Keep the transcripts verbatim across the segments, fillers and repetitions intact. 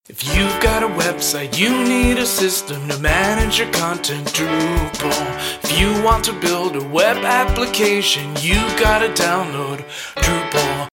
If you've got a website, you need a system to manage your content, Drupal. If you want to build a web application, you've got to download Drupal.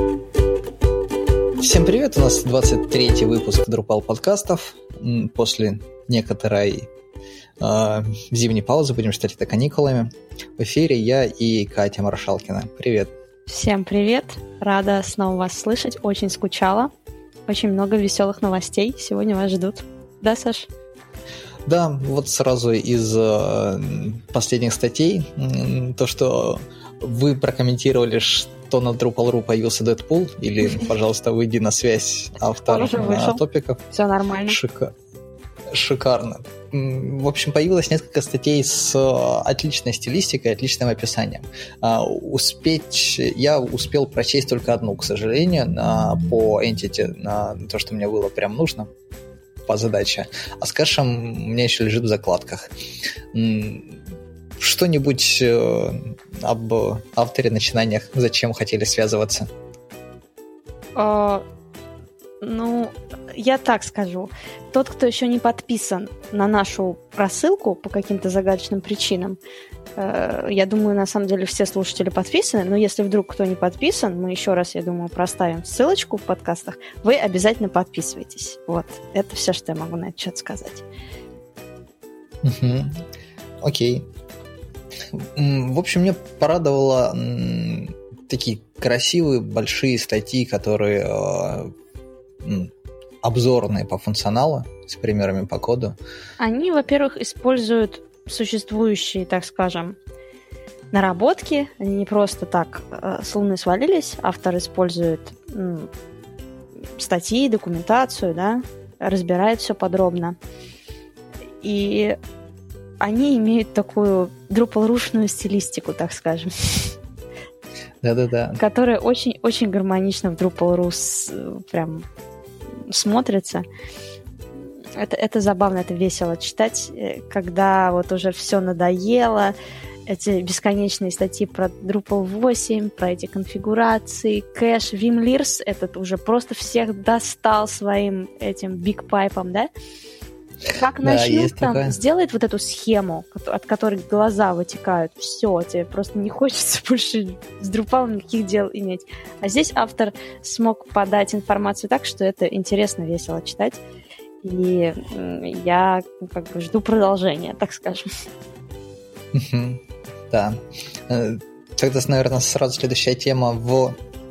Всем привет, у нас двадцать третий выпуск Drupal подкастов. После некоторой э, зимней паузы, будем считать это каникулами, в эфире я и Катя Маршалкина. Привет. Всем привет, рада снова вас слышать, очень скучала. Очень много веселых новостей сегодня вас ждут. Да, Саш? Да, вот сразу из э, последних статей, э, то, что вы прокомментировали, что на Drupal точка ру появился Дэдпул, или, пожалуйста, выйди на связь, автор топиков. Все нормально. Шика... Шикарно. В общем, появилось несколько статей с отличной стилистикой, отличным описанием. Успеть... Я успел прочесть только одну, к сожалению, на... по Entity, на то, что мне было прям нужно по задаче. А с кэшем у меня еще лежит в закладках. Что-нибудь об авторе, начинаниях, зачем хотели связываться? Uh, ну, я так скажу. Тот, кто еще не подписан на нашу рассылку по каким-то загадочным причинам, uh, я думаю, на самом деле все слушатели подписаны, но если вдруг кто не подписан, мы еще раз, я думаю, проставим ссылочку в подкастах, вы обязательно подписывайтесь. Вот, это все, что я могу на этот счет сказать. Угу. Окей. В общем, мне порадовало м, такие красивые большие статьи, которые э, м, обзорные по функционалу, с примерами по коду. Они, во-первых, используют существующие, так скажем, наработки. Они не просто так э, с луны свалились. Автор использует м, статьи, документацию, да, разбирает все подробно. И они имеют такую Drupal-рушную стилистику, так скажем. Да-да-да. Которая очень-очень гармонично в Drupal.ru с, прям смотрится. Это, это забавно, это весело читать, когда вот уже все надоело, эти бесконечные статьи про Drupal восемь, про эти конфигурации, кэш, Vim.Lirs, этот уже просто всех достал своим этим бигпайпом, да? Как начнут да, там, такая. Сделает вот эту схему, от которой глаза вытекают, все, тебе просто не хочется больше с Drupal никаких дел иметь. А здесь автор смог подать информацию так, что это интересно, весело читать. И я как бы жду продолжения, так скажем. Да. Тогда, наверное, сразу следующая тема в...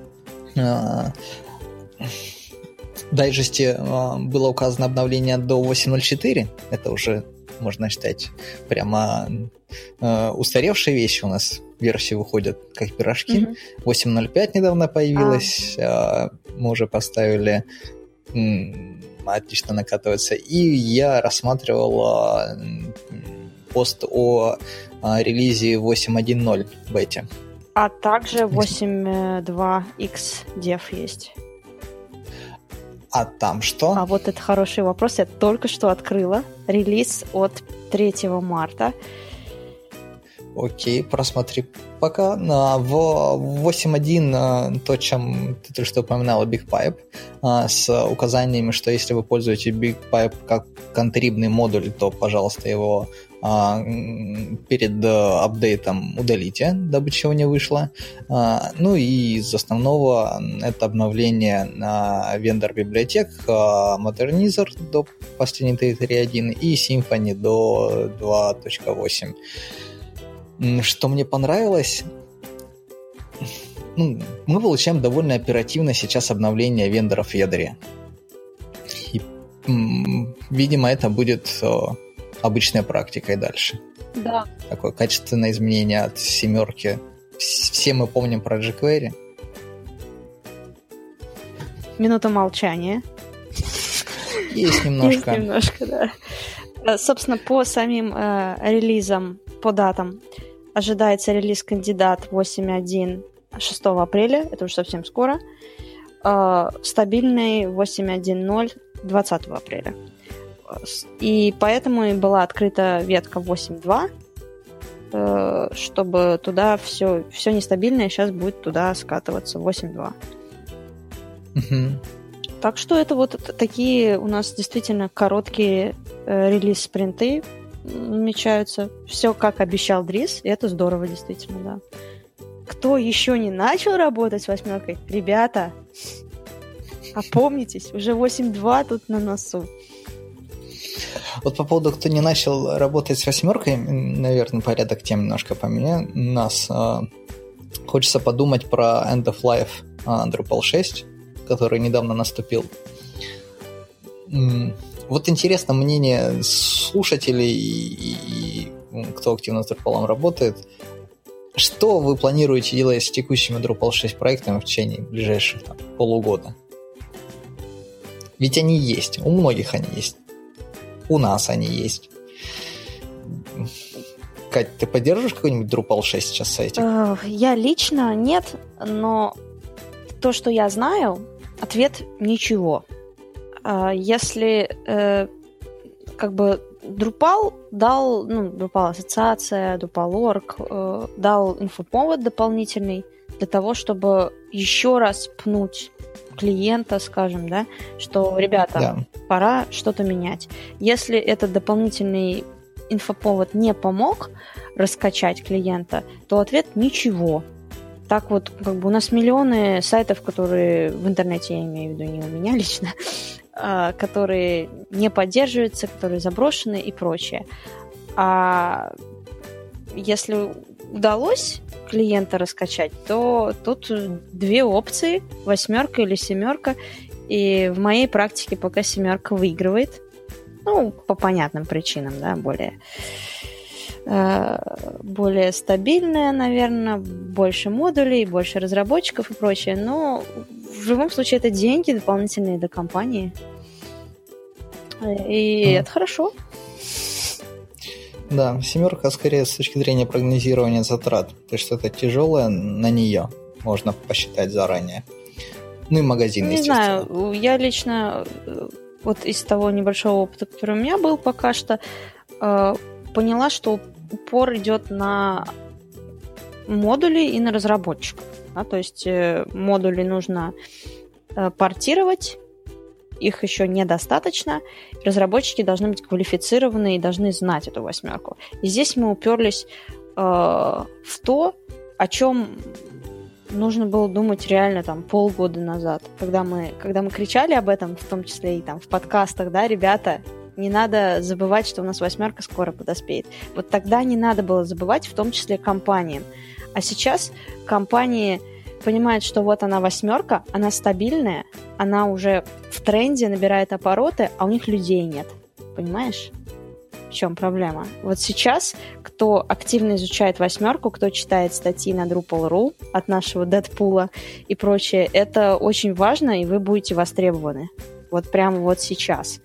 В дайджесте э, было указано обновление до восемь точка ноль четыре. Это уже, можно считать, прямо э, устаревшие вещи. У нас версии выходят как пирожки. Mm-hmm. восемь точка ноль пять недавно появилась. Ah. Э, мы уже поставили. М- отлично накатывается. И я рассматривал э, пост о э, релизе восемь точка один точка ноль в бете. А также восемь точка два икс Dev есть. А там что? А вот это хороший вопрос. Я только что открыла релиз от третьего марта. Окей, просмотри пока. В восемь точка один, то, чем ты только что упоминала, BigPipe, с указаниями, что если вы пользуете BigPipe как контрибный модуль, то, пожалуйста, его перед апдейтом удалите, дабы чего не вышло. Ну и из основного это обновление на вендор-библиотек Modernizer до последней три точка один и Symfony до два точка восемь. Что мне понравилось, ну, мы получаем довольно оперативно сейчас обновление вендоров в ядре. И, видимо, это будет обычной практикой дальше. Да. Такое качественное изменение от семерки. Все мы помним про jQuery. Минута молчания. Есть немножко. Есть немножко, да. Собственно, по самим э, релизам, по датам, ожидается релиз-кандидат восемь точка один шестого апреля, это уже совсем скоро. Э, стабильный восемь точка один ноль двадцатого апреля. И поэтому и была открыта ветка восемь точка два, чтобы туда все, все нестабильное сейчас будет туда скатываться, восемь точка два. Угу. Так что это вот такие у нас действительно короткие э, релиз-спринты намечаются. Все, как обещал Дрис, и это здорово, действительно, да. Кто еще не начал работать с восьмеркой, ребята, опомнитесь, уже восемь два тут на носу. Вот по поводу, кто не начал работать с восьмеркой, наверное, порядок тем немножко поменял. У нас э, хочется подумать про End of Life э, Drupal шесть, который недавно наступил. Вот интересно мнение слушателей и, и, и кто активно с Drupal работает. Что вы планируете делать с текущими Drupal шесть проектами в течение ближайших там, полугода? Ведь они есть, у многих они есть. У нас они есть. Кать, ты поддерживаешь какой-нибудь Drupal шесть сейчас сайтик? Я лично нет, но то, что я знаю, ответ – ничего. Если как бы Drupal дал, ну, Drupal ассоциация, Drupal точка орг дал инфоповод дополнительный для того, чтобы еще раз пнуть клиента, скажем, да, что, ребята, да. пора что-то менять. Если этот дополнительный инфоповод не помог раскачать клиента, то ответ – ничего. Так вот, как бы у нас миллионы сайтов, которые в интернете, я имею в виду, не у меня лично, которые не поддерживаются, которые заброшены и прочее. А если удалось клиента раскачать, то тут две опции, восьмерка или семерка, и в моей практике пока семерка выигрывает, ну, по понятным причинам, да, более, э, более стабильная, наверное, больше модулей, больше разработчиков и прочее, но в любом случае это деньги дополнительные для компании, и mm. это хорошо. Да, семерка скорее с точки зрения прогнозирования затрат. То есть что-то тяжелое на нее можно посчитать заранее. Ну и магазин, не естественно. Не знаю, я лично вот из того небольшого опыта, который у меня был пока что, э, поняла, что упор идет на модули и на разработчиков. Да? То есть э, модули нужно э, портировать, их еще недостаточно. Разработчики должны быть квалифицированы и должны знать эту восьмерку. И здесь мы уперлись э, в то, о чем нужно было думать реально там полгода назад, когда мы, когда мы кричали об этом, в том числе и там в подкастах, да, ребята, не надо забывать, что у нас восьмерка скоро подоспеет. Вот тогда не надо было забывать, в том числе компаниям. А сейчас компании понимают, что вот она восьмерка, она стабильная, она уже в тренде, набирает обороты, а у них людей нет. Понимаешь? В чем проблема? Вот сейчас, кто активно изучает восьмерку, кто читает статьи на Drupal точка ру от нашего Дэдпула и прочее, это очень важно, и вы будете востребованы. Вот прямо вот сейчас.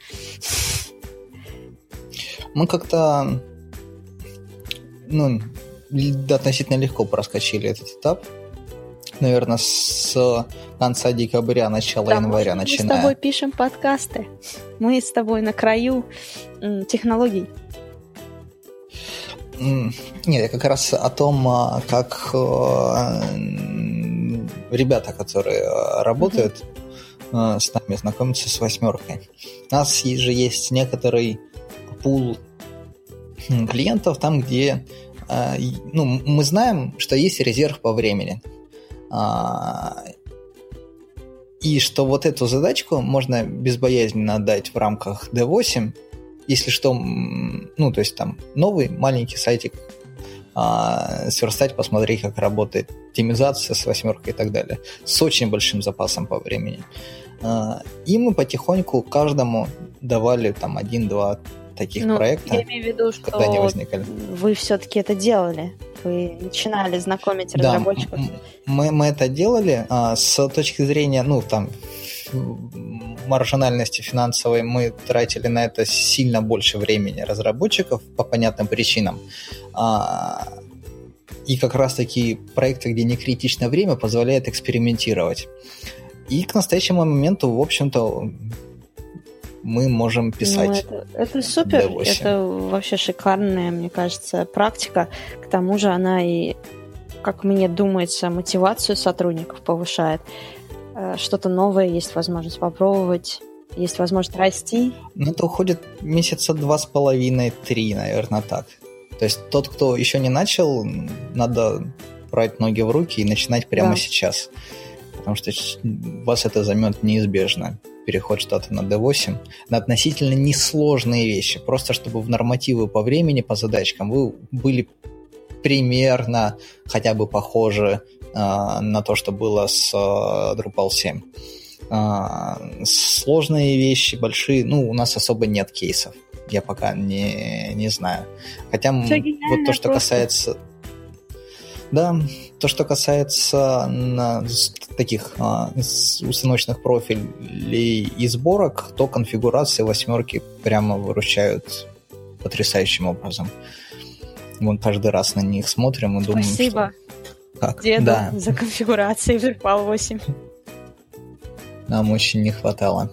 Мы как-то ну, относительно легко проскочили этот этап. Наверное, с конца декабря, начала да, января мы начиная. Мы с тобой пишем подкасты. Мы с тобой на краю м, технологий. Нет, я как раз о том, как ребята, которые работают mm-hmm. с нами, знакомятся с восьмеркой. У нас же есть некоторый пул клиентов там, где ну, мы знаем, что есть резерв по времени. И что вот эту задачку можно безбоязненно отдать в рамках ди восемь, если что, ну, то есть там новый маленький сайтик а, сверстать, посмотреть, как работает оптимизация с восьмеркой и так далее, с очень большим запасом по времени. А, и мы потихоньку каждому давали там один-два таких ну, проекта, я имею в виду, что когда они возникали. Вы все-таки это делали. Вы начинали знакомить разработчиков. Да, мы, мы это делали а, с точки зрения, ну, там, маржинальности финансовой мы тратили на это сильно больше времени разработчиков по понятным причинам. А, и как раз-таки проекты, где не критичное время, позволяют экспериментировать. И к настоящему моменту, в общем-то, мы можем писать. Ну, это, это супер, ди восемь. Это вообще шикарная, мне кажется, практика. К тому же она и, как мне думается, мотивацию сотрудников повышает. что-то новое, есть возможность попробовать, есть возможность расти. Ну, это уходит месяца два с половиной, три, наверное, так. То есть тот, кто еще не начал, надо брать ноги в руки и начинать прямо да. сейчас. Потому что вас это займет неизбежно. Переход штата на ди восемь. На относительно несложные вещи. Просто чтобы в нормативы по времени, по задачкам вы были примерно хотя бы похожи э, на то, что было с э, Drupal семь. Э, сложные вещи, большие, ну, у нас особо нет кейсов. Я пока не, не знаю. Хотя вот то, что просто. касается... Да, то, что касается на, таких а, установочных профилей и сборок, то конфигурации восьмерки прямо выручают потрясающим образом. Мы каждый раз на них смотрим и думаем, Спасибо, что... Как? деду, да. за конфигурации в Drupal восемь. Нам очень не хватало.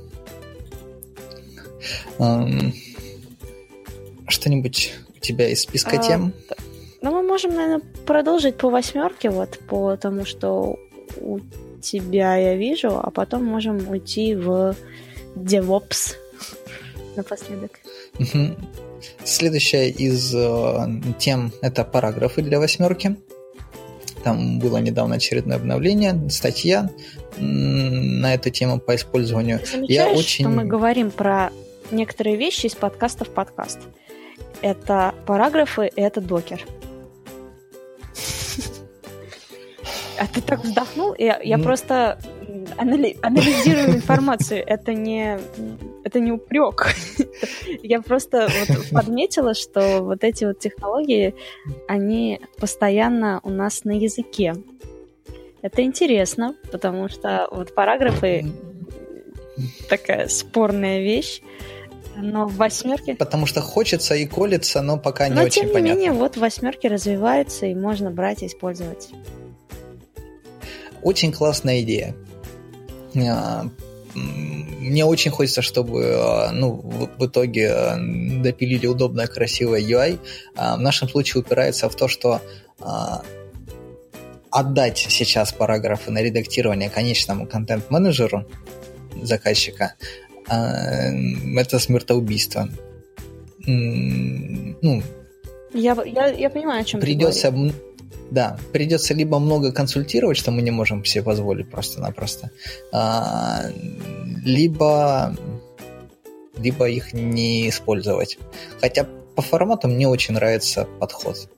Эм... Что-нибудь у тебя из списка а, тем? Ну, мы можем, наверное, продолжить по восьмерке, вот, по тому, что у тебя я вижу, а потом можем уйти в DevOps напоследок. Угу. Следующая из э, тем — это параграфы для восьмерки. Там было недавно очередное обновление, статья на эту тему по использованию. Ты замечаешь, я очень... что мы говорим про некоторые вещи из подкаста в подкаст? Это параграфы, и это докер. А ты так вздохнул? Я, я просто анали- анализирую информацию. Это не, это не упрек. Я просто вот подметила, что вот эти вот технологии, они постоянно у нас на языке. Это интересно, потому что вот параграфы такая спорная вещь. Но в восьмерке... Потому что хочется и колется, но пока не но, очень понятно. Но, тем не менее, вот в восьмерке развиваются, и можно брать и использовать. Очень классная идея. Мне очень хочется, чтобы ну, в итоге допилили удобное, красивое ю ай. В нашем случае упирается в то, что отдать сейчас параграфы на редактирование конечному контент-менеджеру заказчика – это смертоубийство. Ну, я, я, я понимаю, о чем придется, ты говоришь. Да, придется либо много консультировать, что мы не можем себе позволить просто-напросто, либо, либо их не использовать. Хотя по формату мне очень нравится подход.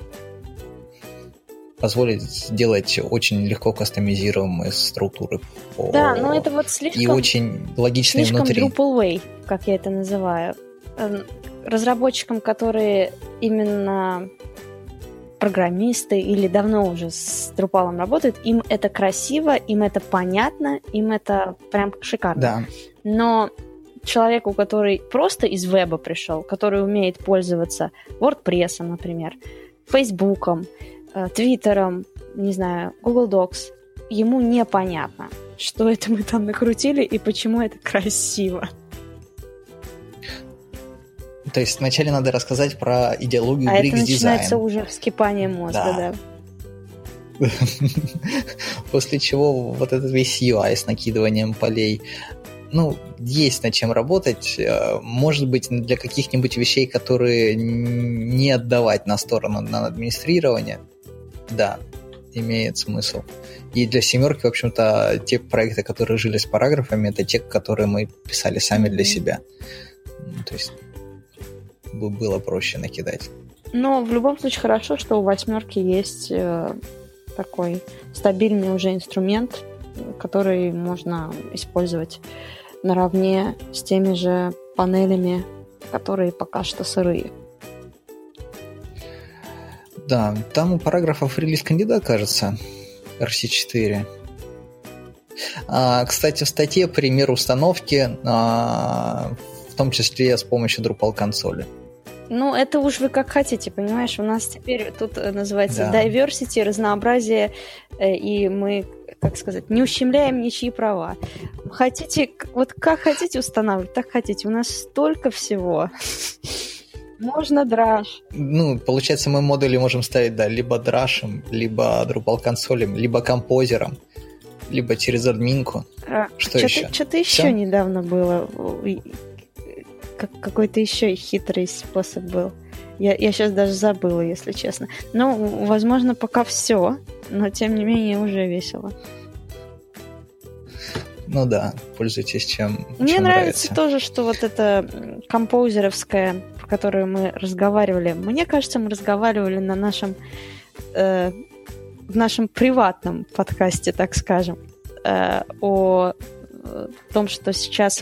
Позволит сделать очень легко кастомизируемые структуры. По... Да, но это вот слишком... И очень логичные слишком внутри. Drupal way, как я это называю. Разработчикам, которые именно программисты или давно уже с Drupal работают, им это красиво, им это понятно, им это прям шикарно. Да. Но человеку, который просто из веба пришел, который умеет пользоваться WordPress, например, Фейсбуком, Твиттером, не знаю, Google Docs, ему непонятно, что это мы там накрутили и почему это красиво. То есть вначале надо рассказать про идеологию а Bricks Design. А это начинается уже вскипание мозга, да. да. После чего вот этот весь ю ай с накидыванием полей. Ну, есть над чем работать. Может быть, для каких-нибудь вещей, которые не отдавать на сторону на администрирование, да, имеет смысл. И для семерки, в общем-то, те проекты, которые жили с параграфами, это те, которые мы писали сами для себя. То есть было проще накидать. Но в любом случае хорошо, что у восьмерки есть э, такой стабильный уже инструмент, который можно использовать наравне с теми же панелями, которые пока что сырые. Да, там у параграфов релиз кандидат, кажется, эр си четыре. А, кстати, в статье пример установки, а, в том числе с помощью Drupal консоли. Ну, это уж вы как хотите, понимаешь? У нас теперь тут называется да. diversity, разнообразие, и мы, как сказать, не ущемляем ничьи права. Хотите, вот как хотите устанавливать, так хотите. У нас столько всего. Можно драш. Ну, получается, мы модули можем ставить, да, либо драшем, либо Drupal консолем, либо композером. либо через админку. А, что, что еще? Что-то еще Все? недавно было. Как, какой-то еще хитрый способ был. Я, я сейчас даже забыла, если честно. Ну, возможно, пока все, но тем не менее уже весело. Ну да, пользуйтесь чем Мне чем нравится нравится. тоже, что вот эта композеровская, про которую мы разговаривали, мне кажется, мы разговаривали на нашем э, в нашем приватном подкасте, так скажем, э, о, о том, что сейчас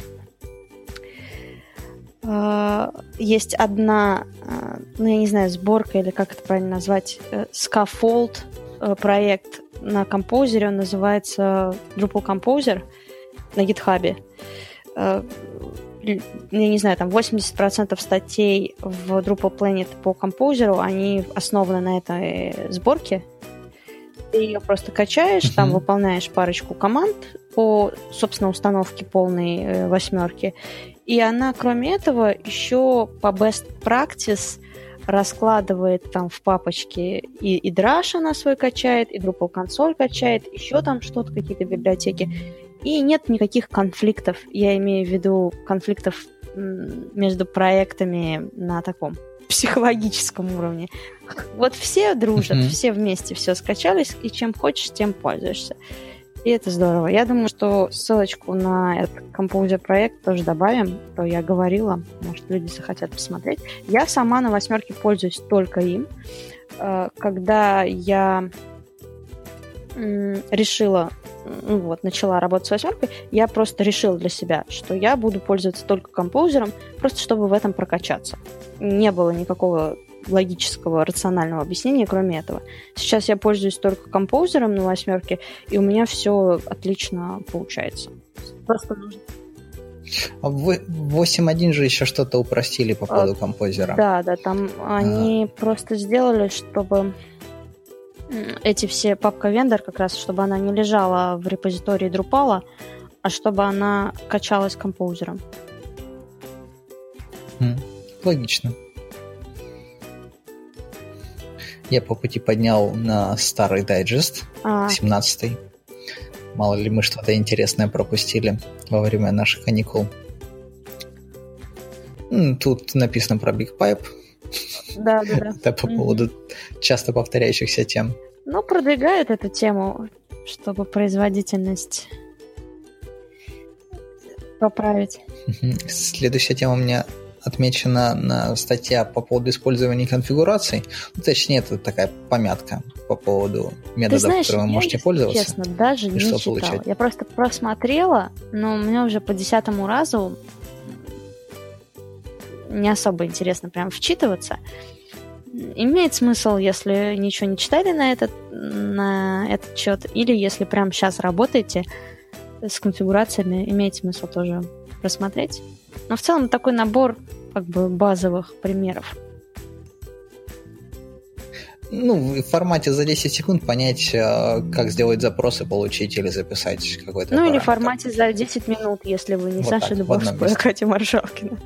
э, есть одна, э, ну я не знаю, сборка или как это правильно назвать, э, Scaffold э, проект на композере, он называется Drupal Composer на GitHub. Я не знаю, там восемьдесят процентов статей в Drupal Planet по композеру, они основаны на этой сборке. Ты ее просто качаешь, uh-huh. там выполняешь парочку команд по, собственно, установке полной э, восьмерки. И она, кроме этого, еще по best practice раскладывает там в папочке и, и Drush она свой качает, и Drupal консоль качает, еще там что-то, какие-то библиотеки. И нет никаких конфликтов. Я имею в виду конфликтов между проектами на таком психологическом уровне. Вот все дружат, mm-hmm. все вместе все скачались, и чем хочешь, тем пользуешься. И это здорово. Я думаю, что ссылочку на этот Composer проект тоже добавим, то я говорила, может, люди захотят посмотреть. Я сама на восьмерке пользуюсь только им. Когда я решила, ну вот, начала работать с восьмеркой, я просто решила для себя, что я буду пользоваться только композером, просто чтобы в этом прокачаться. Не было никакого логического, рационального объяснения, кроме этого. Сейчас я пользуюсь только композером на восьмерке, и у меня все отлично получается. Просто нужно. А в восемь один же еще что-то упростили по поводу а, композера. Да, да, там а. они просто сделали, чтобы эти все папка-вендор как раз, чтобы она не лежала в репозитории Drupal, а чтобы она качалась композером. М, логично. Я по пути поднял на старый дайджест, а. семнадцатый. Мало ли мы что-то интересное пропустили во время наших каникул. Тут написано про BigPipe. Да, да, да. Это по поводу mm-hmm. часто повторяющихся тем. Ну, продвигают эту тему, чтобы производительность поправить. Mm-hmm. Следующая тема у меня отмечена на статья по поводу использования конфигураций. Ну, точнее, это такая помятка по поводу методов, знаешь, которыми вы можете пользоваться. Честно, даже не читала. Получать. Я просто просмотрела, но у меня уже по десятому разу не особо интересно прям вчитываться. Имеет смысл, если ничего не читали на этот, на этот счет, или если прямо сейчас работаете с конфигурациями, имеет смысл тоже просмотреть. Но в целом такой набор как бы базовых примеров. Ну, в формате за десять секунд понять, как сделать запрос и получить или записать какой-то Ну, параметр. или в формате за десять минут, если вы не вот Саша так, Дубовская, а Катя Маршалкина.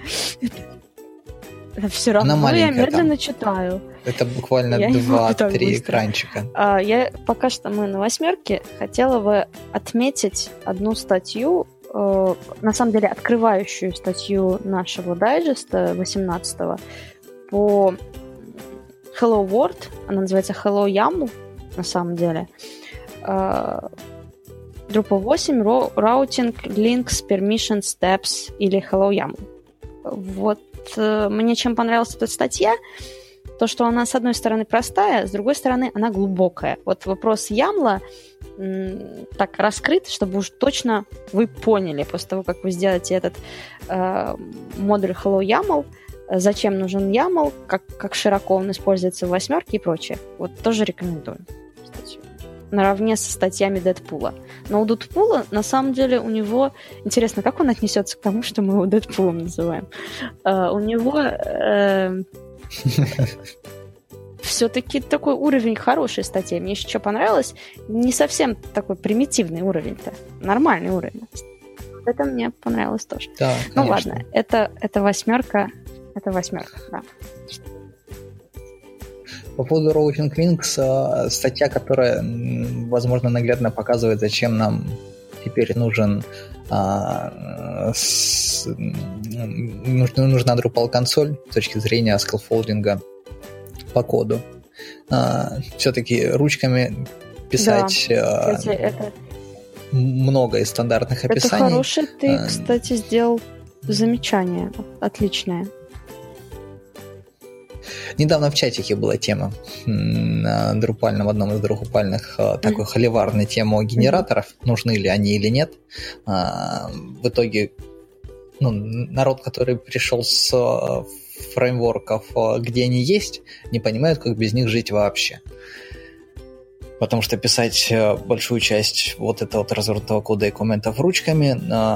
Все равно я медленно там читаю. Это буквально два-три экранчика. А, я пока что мы на восьмерке хотела бы отметить одну статью, э, на самом деле открывающую статью нашего дайджеста восемнадцатого по Hello World. Она называется Hello YAML на самом деле. Э, Drupal восемь, Routing, Links, Permission, Steps или Hello YAML. Вот мне чем понравилась эта статья, то, что она, с одной стороны, простая, с другой стороны, она глубокая. Вот вопрос ямла м, так раскрыт, чтобы уж точно вы поняли, после того, как вы сделаете этот э, модуль Hello YAML, зачем нужен YAML, как, как широко он используется в восьмерке и прочее. Вот тоже рекомендую статью. Наравне со статьями Дэдпула. Но у Дэдпула, на самом деле, у него... Интересно, как он отнесется к тому, что мы его Дэдпулом называем? Uh, у него uh, все-таки такой уровень хорошей статьи. Мне еще что понравилось, не совсем такой примитивный уровень-то. Нормальный уровень. Это мне понравилось тоже. Да, ну ладно, это, это восьмерка. Это восьмерка, да. По поводу Routing Links, статья, которая, возможно, наглядно показывает, зачем нам теперь нужен а, с, нужна Drupal-консоль с точки зрения скаффолдинга по коду. А, все-таки ручками писать да, кстати, а, это... много из стандартных описаний. Это хорошее ты, а, кстати, сделал замечание отличное. Недавно в чатике была тема на Drupal, в одном из Drupal'ных mm-hmm. такой холиварной темы генераторов, mm-hmm. нужны ли они или нет. В итоге ну, народ, который пришел с фреймворков, где они есть, не понимают, как без них жить вообще. Потому что писать большую часть вот этого вот развернутого кода и комментов ручками,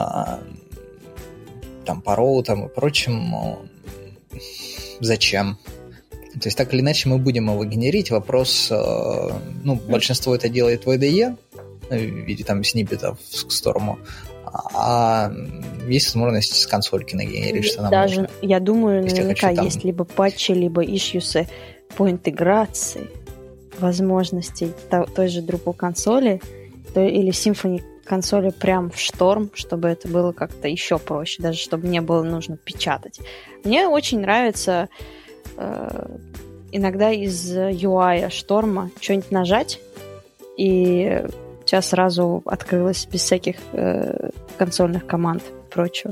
там, по роутам и прочим, зачем? То есть, так или иначе, мы будем его генерить. Вопрос, ну, большинство это делает в ай ди и, в виде там сниппетов к Storm, а есть возможность с консольки нагенерить, что нам Даже, нужно. Я думаю, если наверняка я хочу, есть там... либо патчи, либо ишьюсы по интеграции возможностей той же Drupal консоли или Symfony консоли прям в Storm, чтобы это было как-то еще проще, даже чтобы не было нужно печатать. Мне очень нравится э, иногда из ю ай Шторма что-нибудь нажать, и у тебя сразу открылось без всяких э, консольных команд и прочего.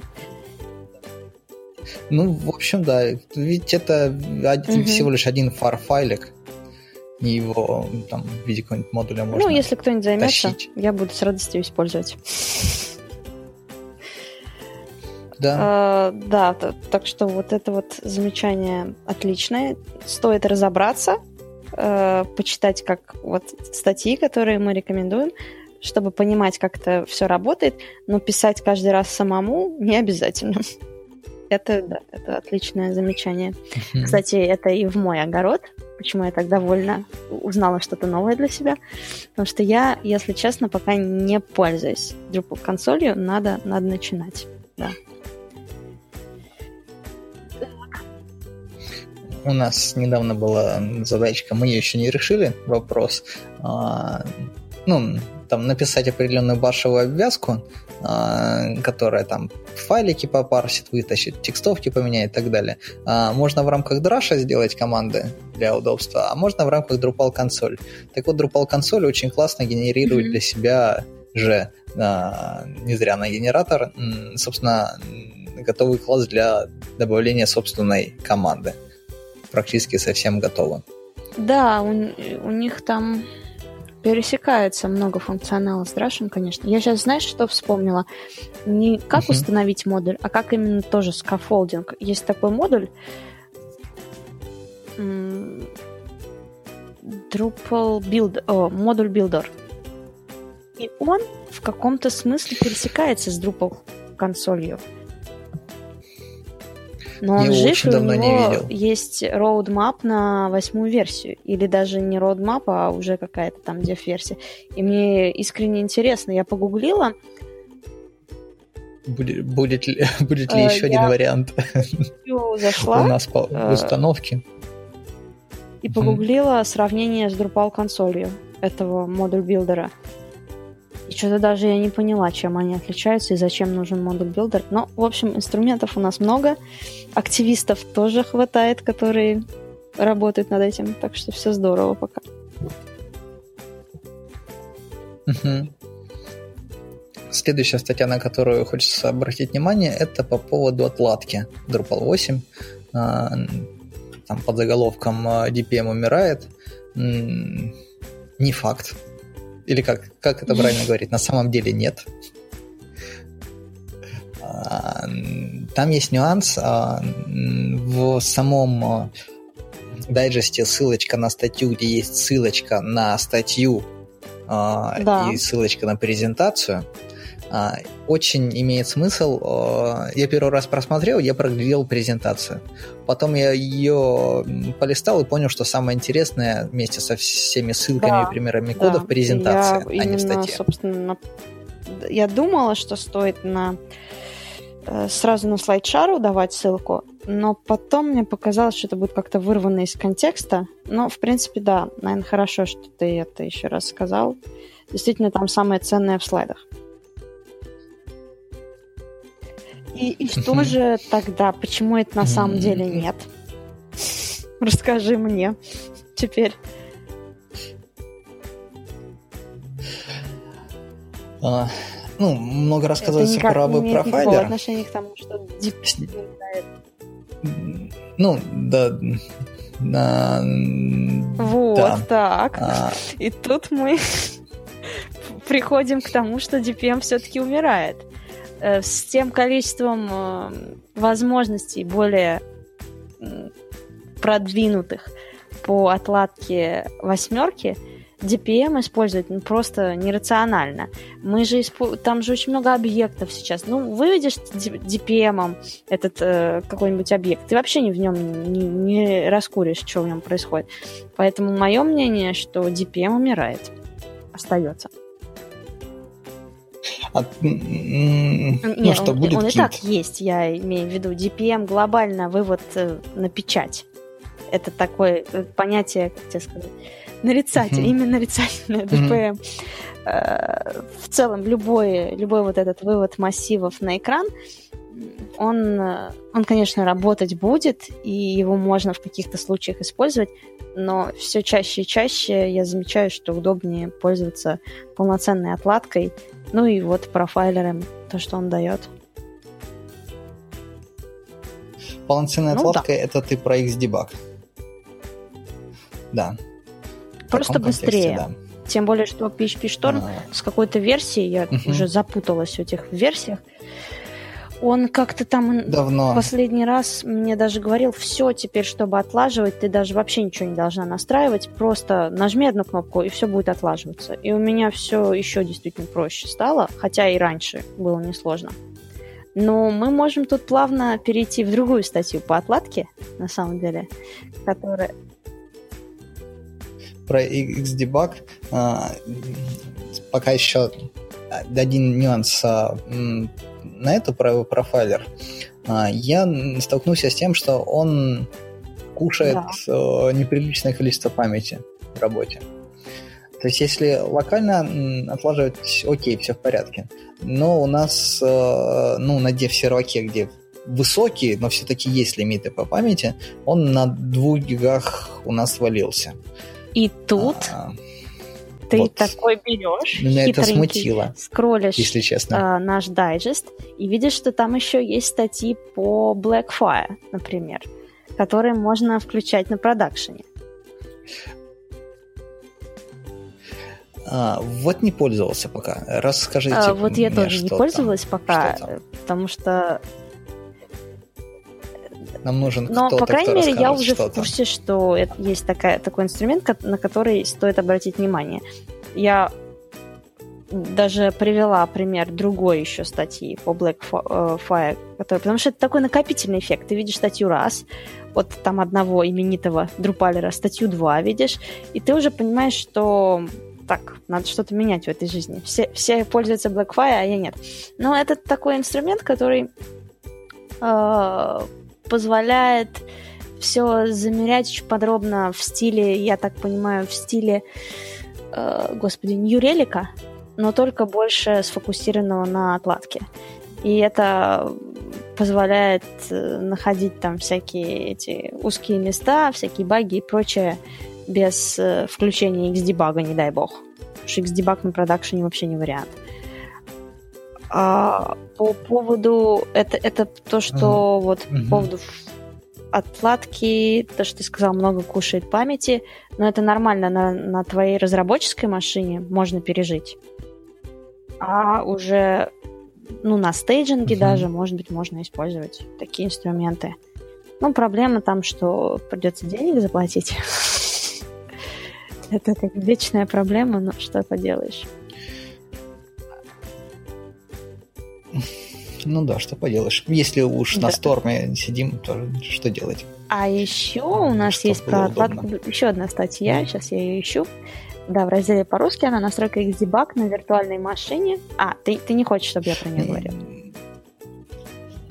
Ну, в общем, да. Ведь это один, угу. всего лишь один фар-файлик, и его там в виде какого-нибудь модуля можно Ну, если кто-нибудь займется, тащить. Я буду с радостью использовать. Да. А, да, т- так что вот это вот замечание отличное. Стоит разобраться, э, почитать как вот статьи, которые мы рекомендуем, чтобы понимать, как это все работает, но писать каждый раз самому не обязательно. Это, да, это отличное замечание. Mm-hmm. Кстати, это и в мой огород. Почему я так довольна, узнала что-то новое для себя. Потому что я, если честно, пока не пользуюсь Drupal консолью, надо, надо начинать. Да. У нас недавно была задачка, мы ее еще не решили, вопрос. А, ну, там написать определенную башевую обвязку, а, которая там файлики попарсит, вытащит, текстовки поменяет и так далее. А, можно в рамках Drush сделать команды для удобства, а можно в рамках Drupal консоль. Так вот, Drupal консоль очень классно генерирует mm-hmm. для себя же, а, не зря на генератор, собственно, готовый класс для добавления собственной команды. Практически совсем готово. Да, у, у них там пересекается много функционала с Drush, конечно. Я сейчас, знаешь, что вспомнила? Не как uh-huh. установить модуль, а как именно тоже скаффолдинг. Есть такой модуль Drupal Build, о, модуль Builder. И он в каком-то смысле пересекается с Drupal консолью. Но он Я жив, и у давно него есть roadmap на восьмую версию. Или даже не roadmap, а уже какая-то там dev-версия. И мне искренне интересно. Я погуглила. Будет, будет ли, будет ли еще я один вариант зашла, у нас по установке? И погуглила mm-hmm. сравнение с Drupal консолью этого модуль-билдера. И что-то даже я не поняла, чем они отличаются и зачем нужен модуль-билдер. Но, в общем, инструментов у нас много. Активистов тоже хватает, которые работают над этим. Так что все здорово пока. Угу. Следующая статья, на которую хочется обратить внимание, это по поводу отладки Drupal восемь. Там под заголовком ди пи эм умирает. Не факт. Или как, как это правильно говорить? На самом деле нет. Там есть нюанс. В самом дайджесте ссылочка на статью, где есть ссылочка на статью да. и ссылочка на презентацию. Очень имеет смысл. Я первый раз просмотрел, я проглядел презентацию. Потом я ее полистал и понял, что самое интересное вместе со всеми ссылками да, и примерами кода да. в презентации, я а не в статье. Собственно, я думала, что стоит на э, сразу на слайд-шару давать ссылку, но потом мне показалось, что это будет как-то вырвано из контекста. Но, в принципе, да, наверное, хорошо, что ты это еще раз сказал. Действительно, там самое ценное в слайдах. И, и что же тогда? Почему это на самом деле нет? Расскажи мне теперь. А, ну, много рассказывается про веб-профайлер. Это никак не имеет никакого отношения к тому, что ди пи эм. Ну, да... А, вот да. так. А... И тут мы приходим к тому, что ди пи эм все-таки умирает. С тем количеством возможностей более продвинутых по отладке восьмерки ди пи эм использовать ну, просто нерационально. Мы же исп... Там же очень много объектов сейчас. Ну, выведешь ди пи эм этот э, какой-нибудь объект, ты вообще не в нем не, не раскуришь, что в нем происходит. Поэтому мое мнение, что ди пи эм умирает. Остается. А, Нет, ну, что он, будет он и кит. так есть, я имею в виду. ди пи эм глобально вывод э, на печать. Это такое понятие, как тебе сказать, нарицательное, mm-hmm. именно нарицательное ди пи эм. Mm-hmm. Э, в целом, любой, любой вот этот вывод массивов на экран, он, он, конечно, работать будет, и его можно в каких-то случаях использовать, но все чаще и чаще я замечаю, что удобнее пользоваться полноценной отладкой, ну и вот профайлером, то, что он дает. Полноценная ну, отладка, да. это ты про Xdebug. Да. Просто быстрее. Да. Тем более, что пи эйч пи Storm А-а-а. с какой-то версией, я uh-huh. уже запуталась в этих версиях, он как-то там Давно. последний раз мне даже говорил, все, теперь, чтобы отлаживать, ты даже вообще ничего не должна настраивать, просто нажми одну кнопку, и все будет отлаживаться. И у меня все еще действительно проще стало, хотя и раньше было несложно. Но мы можем тут плавно перейти в другую статью по отладке, на самом деле, которая... Про Xdebug пока еще один нюанс на эту про профайлер. Я столкнулся с тем, что он кушает да. неприличное количество памяти в работе. То есть, если локально отлаживать, окей, все в порядке. Но у нас ну, на dev-серваке, где высокие, но все-таки есть лимиты по памяти, он на двух гигах у нас свалился. И тут а, ты вот. такой берешь, меня это смутило, скроллишь если честно. А, наш дайджест и видишь, что там еще есть статьи по Blackfire, например, которые можно включать на продакшене. А, вот не пользовался пока. Расскажите а, Вот я мне, тоже не пользовалась там, пока, потому что... Нам нужен Но, кто-то, по крайней кто мере, я уже что-то. в курсе, что это, есть такая, такой инструмент, на который стоит обратить внимание. Я даже привела пример другой еще статьи по Blackfire, который, потому что это такой накопительный эффект. Ты видишь статью раз, от там одного именитого друпалера, статью два видишь, и ты уже понимаешь, что так, надо что-то менять в этой жизни. Все, все пользуются Blackfire, а я нет. Но это такой инструмент, который... Э- позволяет все замерять очень подробно в стиле, я так понимаю, в стиле, э, господи, New Relic, но только больше сфокусированного на отладке. И это позволяет находить там всякие эти узкие места, всякие баги и прочее без э, включения Xdebug, не дай бог. Потому что Xdebug на продакшене вообще не вариант. А по поводу... Это, это то, что uh-huh. вот uh-huh. по поводу отладки, то, что ты сказал, много кушает памяти, но это нормально на, на твоей разработческой машине можно пережить. А уже ну, на стейджинге uh-huh. даже, может быть, можно использовать такие инструменты. Ну, проблема там, что придется денег заплатить. Это как вечная проблема, но что поделаешь. Ну да, что поделаешь. Если уж да. на сторме сидим, то что делать? А еще у нас Чтоб есть про отладку еще одна статья, mm. сейчас я ее ищу. Да, в разделе по-русски она настройка Xdebug на виртуальной машине. А, ты, ты не хочешь, чтобы я про нее говорила?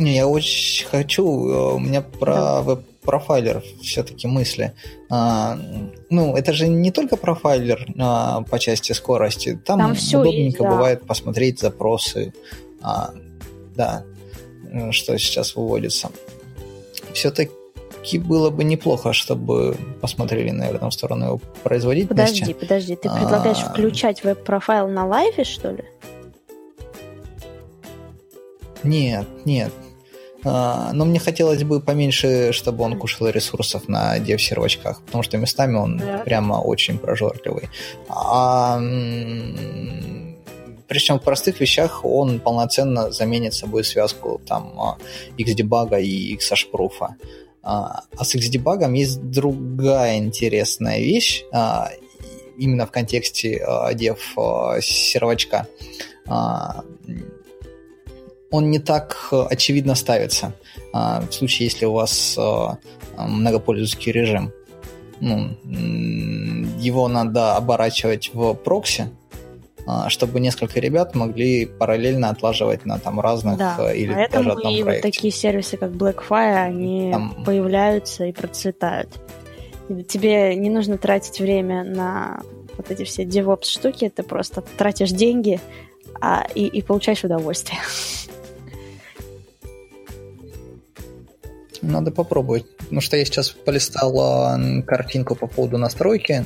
Не, я очень хочу, у меня про да. веб-профайлер все-таки мысли. А, ну, это же не только профайлер а, по части скорости, там, там удобненько есть, да. бывает посмотреть запросы, а, да, что сейчас выводится. Все-таки было бы неплохо, чтобы посмотрели, наверное, в сторону его производительности. Подожди, подожди, ты предлагаешь а... включать веб-профайл на лайве, что ли? Нет, нет. А, но мне хотелось бы поменьше, чтобы он кушал ресурсов на дев-сервачках, потому что местами он да. прямо очень прожорливый. А, причем в простых вещах он полноценно заменит собой связку там Xdebug и Xhproof. А, а с Xdebug есть другая интересная вещь, а, именно в контексте а, дев-сервачка. А, он не так очевидно ставится а, в случае, если у вас а, многопользовательский режим. Ну, его надо оборачивать в прокси, а, чтобы несколько ребят могли параллельно отлаживать на там разных да, или поэтому даже одном и проекте. Вот такие сервисы, как Blackfire, они там... появляются и процветают. Тебе не нужно тратить время на вот эти все DevOps штуки, ты просто тратишь деньги а, и, и получаешь удовольствие. Надо попробовать. Потому что я сейчас полистал картинку по поводу настройки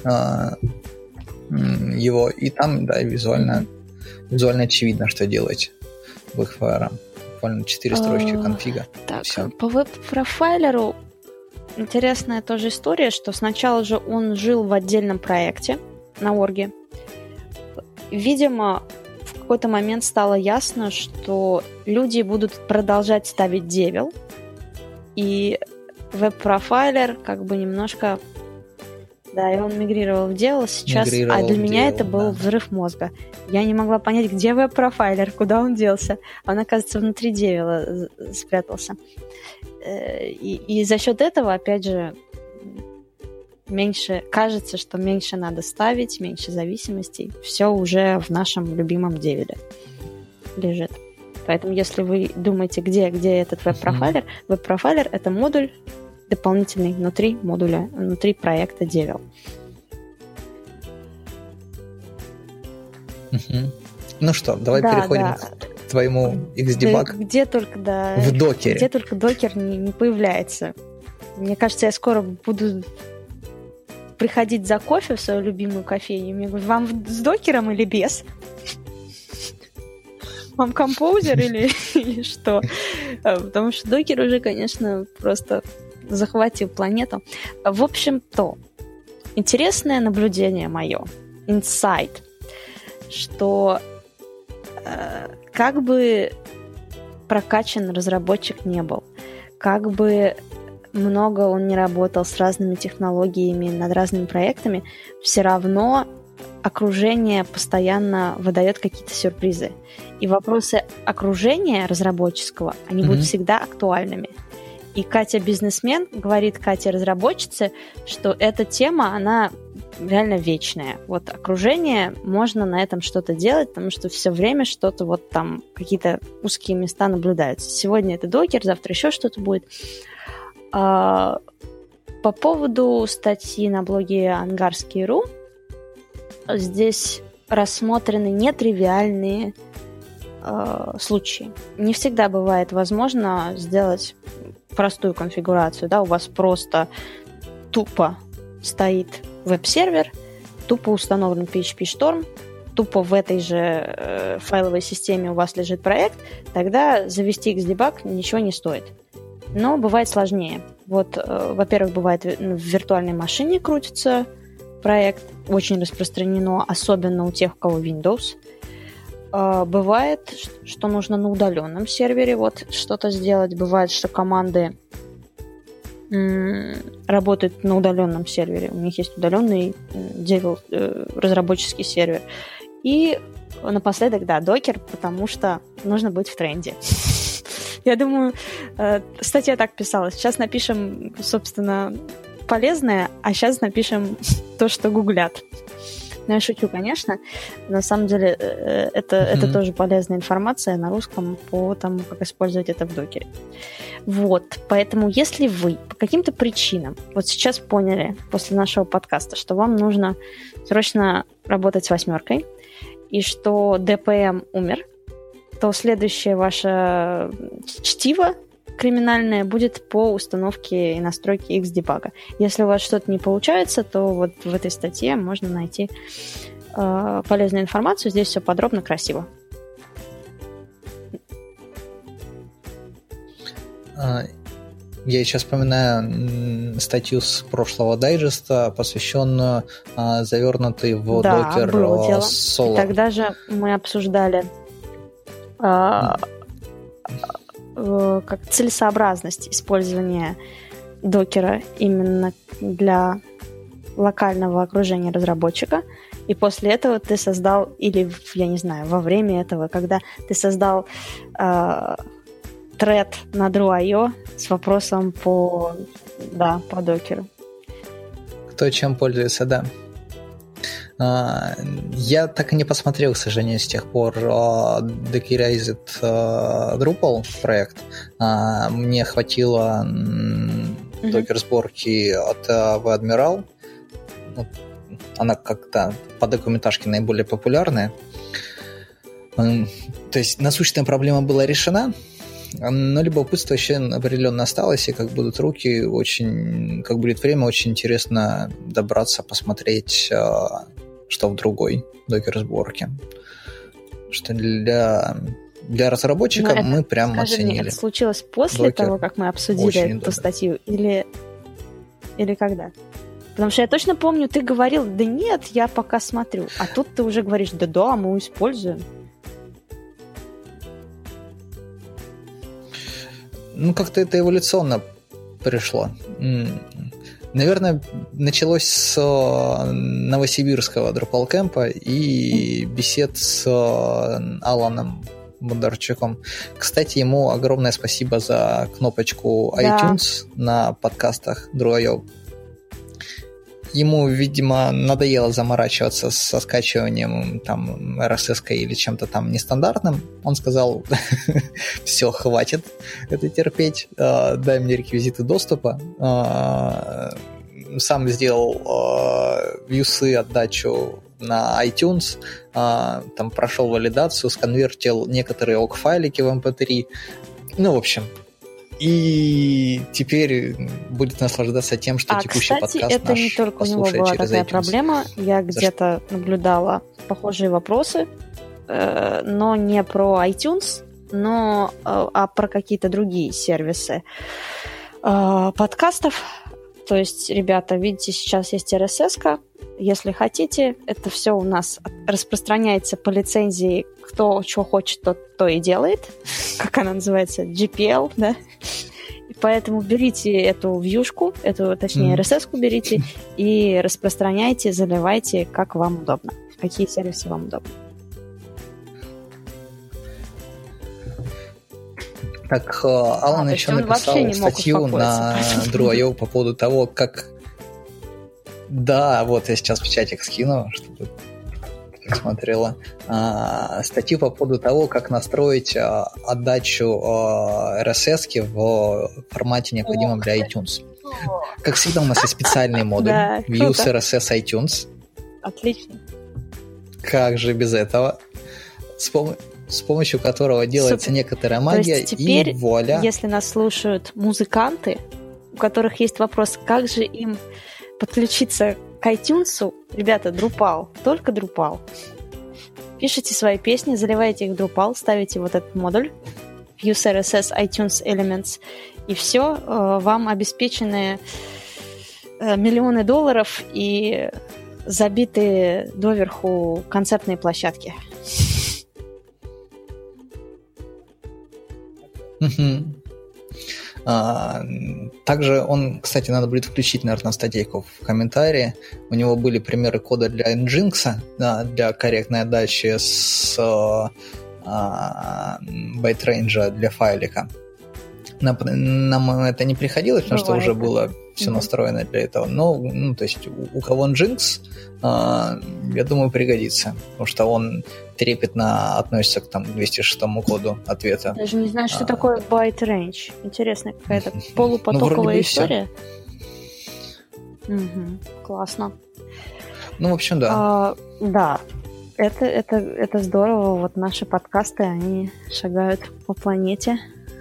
его, и там, да, визуально, визуально очевидно, что делать Blackfire. Буквально четыре строчки конфига. Так, все. По веб-профайлеру интересная тоже история, что сначала же он жил в отдельном проекте на орге. Видимо, в какой-то момент стало ясно, что люди будут продолжать ставить Devil, и веб-профайлер как бы немножко... Да, и он мигрировал в Devil сейчас, мигрировал а для меня Devil, это был да. взрыв мозга. Я не могла понять, где веб-профайлер, куда он делся. Он, оказывается, внутри Devil спрятался. И, и за счет этого, опять же, меньше... Кажется, что меньше надо ставить, меньше зависимостей. Все уже в нашем любимом Devil лежит. Поэтому, если вы думаете, где, где этот веб-профайлер, mm-hmm. веб-профайлер — это модуль дополнительный внутри модуля, внутри проекта Devil. Mm-hmm. Ну что, давай да, переходим да. к твоему Xdebug. Где только, да, в докере. Где только докер не, не появляется. Мне кажется, я скоро буду приходить за кофе в свою любимую кофейню. Мне говорят, вам с докером или без? Вам композер или, или что? Потому что докер уже, конечно, просто захватил планету. В общем-то, интересное наблюдение мое, инсайт, что э, как бы прокачан разработчик не был, как бы много он не работал с разными технологиями над разными проектами, все равно окружение постоянно выдает какие-то сюрпризы. И вопросы окружения разработческого, они mm-hmm. будут всегда актуальными. И Катя бизнесмен говорит Кате разработчице, что эта тема, она реально вечная. Вот окружение, можно на этом что-то делать, потому что все время что-то вот там, какие-то узкие места наблюдаются. Сегодня это докер, завтра еще что-то будет. А, по поводу статьи на блоге ангарский точка ру, здесь рассмотрены нетривиальные э, случаи. Не всегда бывает возможно сделать простую конфигурацию. Да? У вас просто тупо стоит веб-сервер, тупо установлен пи эйч пи Storm, тупо в этой же э, файловой системе у вас лежит проект, тогда завести Xdebug ничего не стоит. Но бывает сложнее. Вот, э, во-первых, бывает в виртуальной машине крутится проект, очень распространено, особенно у тех, у кого Windows. Бывает, что нужно на удаленном сервере вот что-то сделать. Бывает, что команды работают на удаленном сервере. У них есть удаленный Devil, разработческий сервер. И напоследок, да, докер, потому что нужно быть в тренде. Я думаю, статья так писалась. Сейчас напишем, собственно, полезное, а сейчас напишем то, что гуглят. Ну, я шучу, конечно. На самом деле, это, mm-hmm. это тоже полезная информация на русском по тому, как использовать это в докере. Вот, поэтому если вы по каким-то причинам вот сейчас поняли после нашего подкаста, что вам нужно срочно работать с восьмеркой, и что ди пи эм умер, то следующее ваше чтиво криминальное будет по установке и настройке Xdebug. Если у вас что-то не получается, то вот в этой статье можно найти э, полезную информацию. Здесь все подробно, красиво. Я сейчас вспоминаю статью с прошлого дайджеста, посвященную а, завернутой в да, докер Solar. Тогда же мы обсуждали а, а, как целесообразность использования докера именно для локального окружения разработчика. И после этого ты создал, или, я не знаю, во время этого, когда ты создал а, тред на Drupal точка ай о с вопросом по, да, по докеру. Кто чем пользуется, да. Я так и не посмотрел, к сожалению, с тех пор Dockerized Drupal проект. Мне хватило mm-hmm. докер-сборки от vAdmiral. Она как-то по документашке наиболее популярная. То есть насущная проблема была решена, но любопытство еще определенно осталось, и как будут руки, очень, как будет время, очень интересно добраться, посмотреть, что в другой докер-сборке. Что для, для разработчика это, мы прям скажи оценили. Мне, это случилось после Докер того, как мы обсудили эту статью, или, или когда? Потому что я точно помню, ты говорил, да нет, я пока смотрю. А тут ты уже говоришь, да-да, мы используем. Ну, как-то это эволюционно пришло. Наверное, началось с новосибирского Drupal Camp и бесед с Аланом Бондарчуком. Кстати, ему огромное спасибо за кнопочку iTunes да. на подкастах Drupal точка ай о. Ему, видимо, надоело заморачиваться со скачиванием там эр эс эс-кой или чем-то там нестандартным. Он сказал, все, хватит это терпеть, дай мне реквизиты доступа. Сам сделал вьюсы, отдачу на iTunes, там прошел валидацию, сконвертил некоторые ок-файлики в эм пи три. Ну, в общем... И теперь будет наслаждаться тем, что а, текущий кстати, подкаст это наш не только у него была такая iTunes. Проблема. Я За где-то что? наблюдала похожие вопросы, э, но не про iTunes, но э, а про какие-то другие сервисы э, подкастов. То есть, ребята, видите, сейчас есть эр эс эс-ка. Если хотите, это все у нас распространяется по лицензии. Кто что хочет, тот то и делает. Как она называется? джи пи эл, да? И поэтому берите эту вьюшку, эту, точнее, эр эс эс-ку берите и распространяйте, заливайте, как вам удобно. Какие сервисы вам удобны. Так, Алан а, еще написал статью на Drupal точка ай о по поводу того, как... Да, вот я сейчас в чатик скину, чтобы ты смотрела. А, статью по поводу того, как настроить а, отдачу а, эр эс эс-ки в формате, необходимом для iTunes. Как всегда, у нас есть специальный модуль Views эр эс эс iTunes. Отлично. Как же без этого? С помощью... с помощью которого делается Супер. некоторая магия, То есть теперь, и вуаля. Если нас слушают музыканты, у которых есть вопрос, как же им подключиться к iTunes, ребята, Drupal, только Drupal. Пишите свои песни, заливаете их в Drupal, ставите вот этот модуль Views эр эс эс iTunes Elements, и все, вам обеспечены миллионы долларов и забитые доверху концертные площадки. Uh-huh. А, также он, кстати, надо будет включить, наверное, статейку в комментарии. У него были примеры кода для Nginx, да, для корректной отдачи с а, байтрейнджа для файлика. Нам, нам это не приходилось, потому Бывает, что уже да. было все mm-hmm. настроено для этого. Но, ну, то есть у, у кого Nginx, э, я думаю, пригодится, потому что он трепетно относится к там двести шестому коду ответа. Даже не знаю, что а, такое byte range. Интересная какая-то полупотоковая ну, история. Угу, классно. Ну, в общем, да. А, да, это, это, это здорово. Вот наши подкасты, они шагают по планете.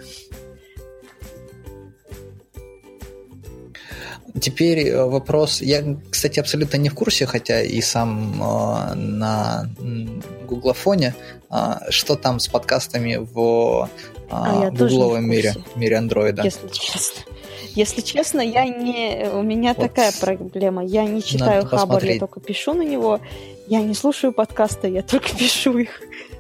Теперь вопрос. Я, кстати, абсолютно не в курсе, хотя и сам э, на гуглофоне, э, что там с подкастами в э, а гугловом мире, мире андроида. Если честно. Если честно, я не... у меня вот такая проблема. Я не читаю Хабр, посмотреть. Я только пишу на него. Я не слушаю подкасты, я только пишу их.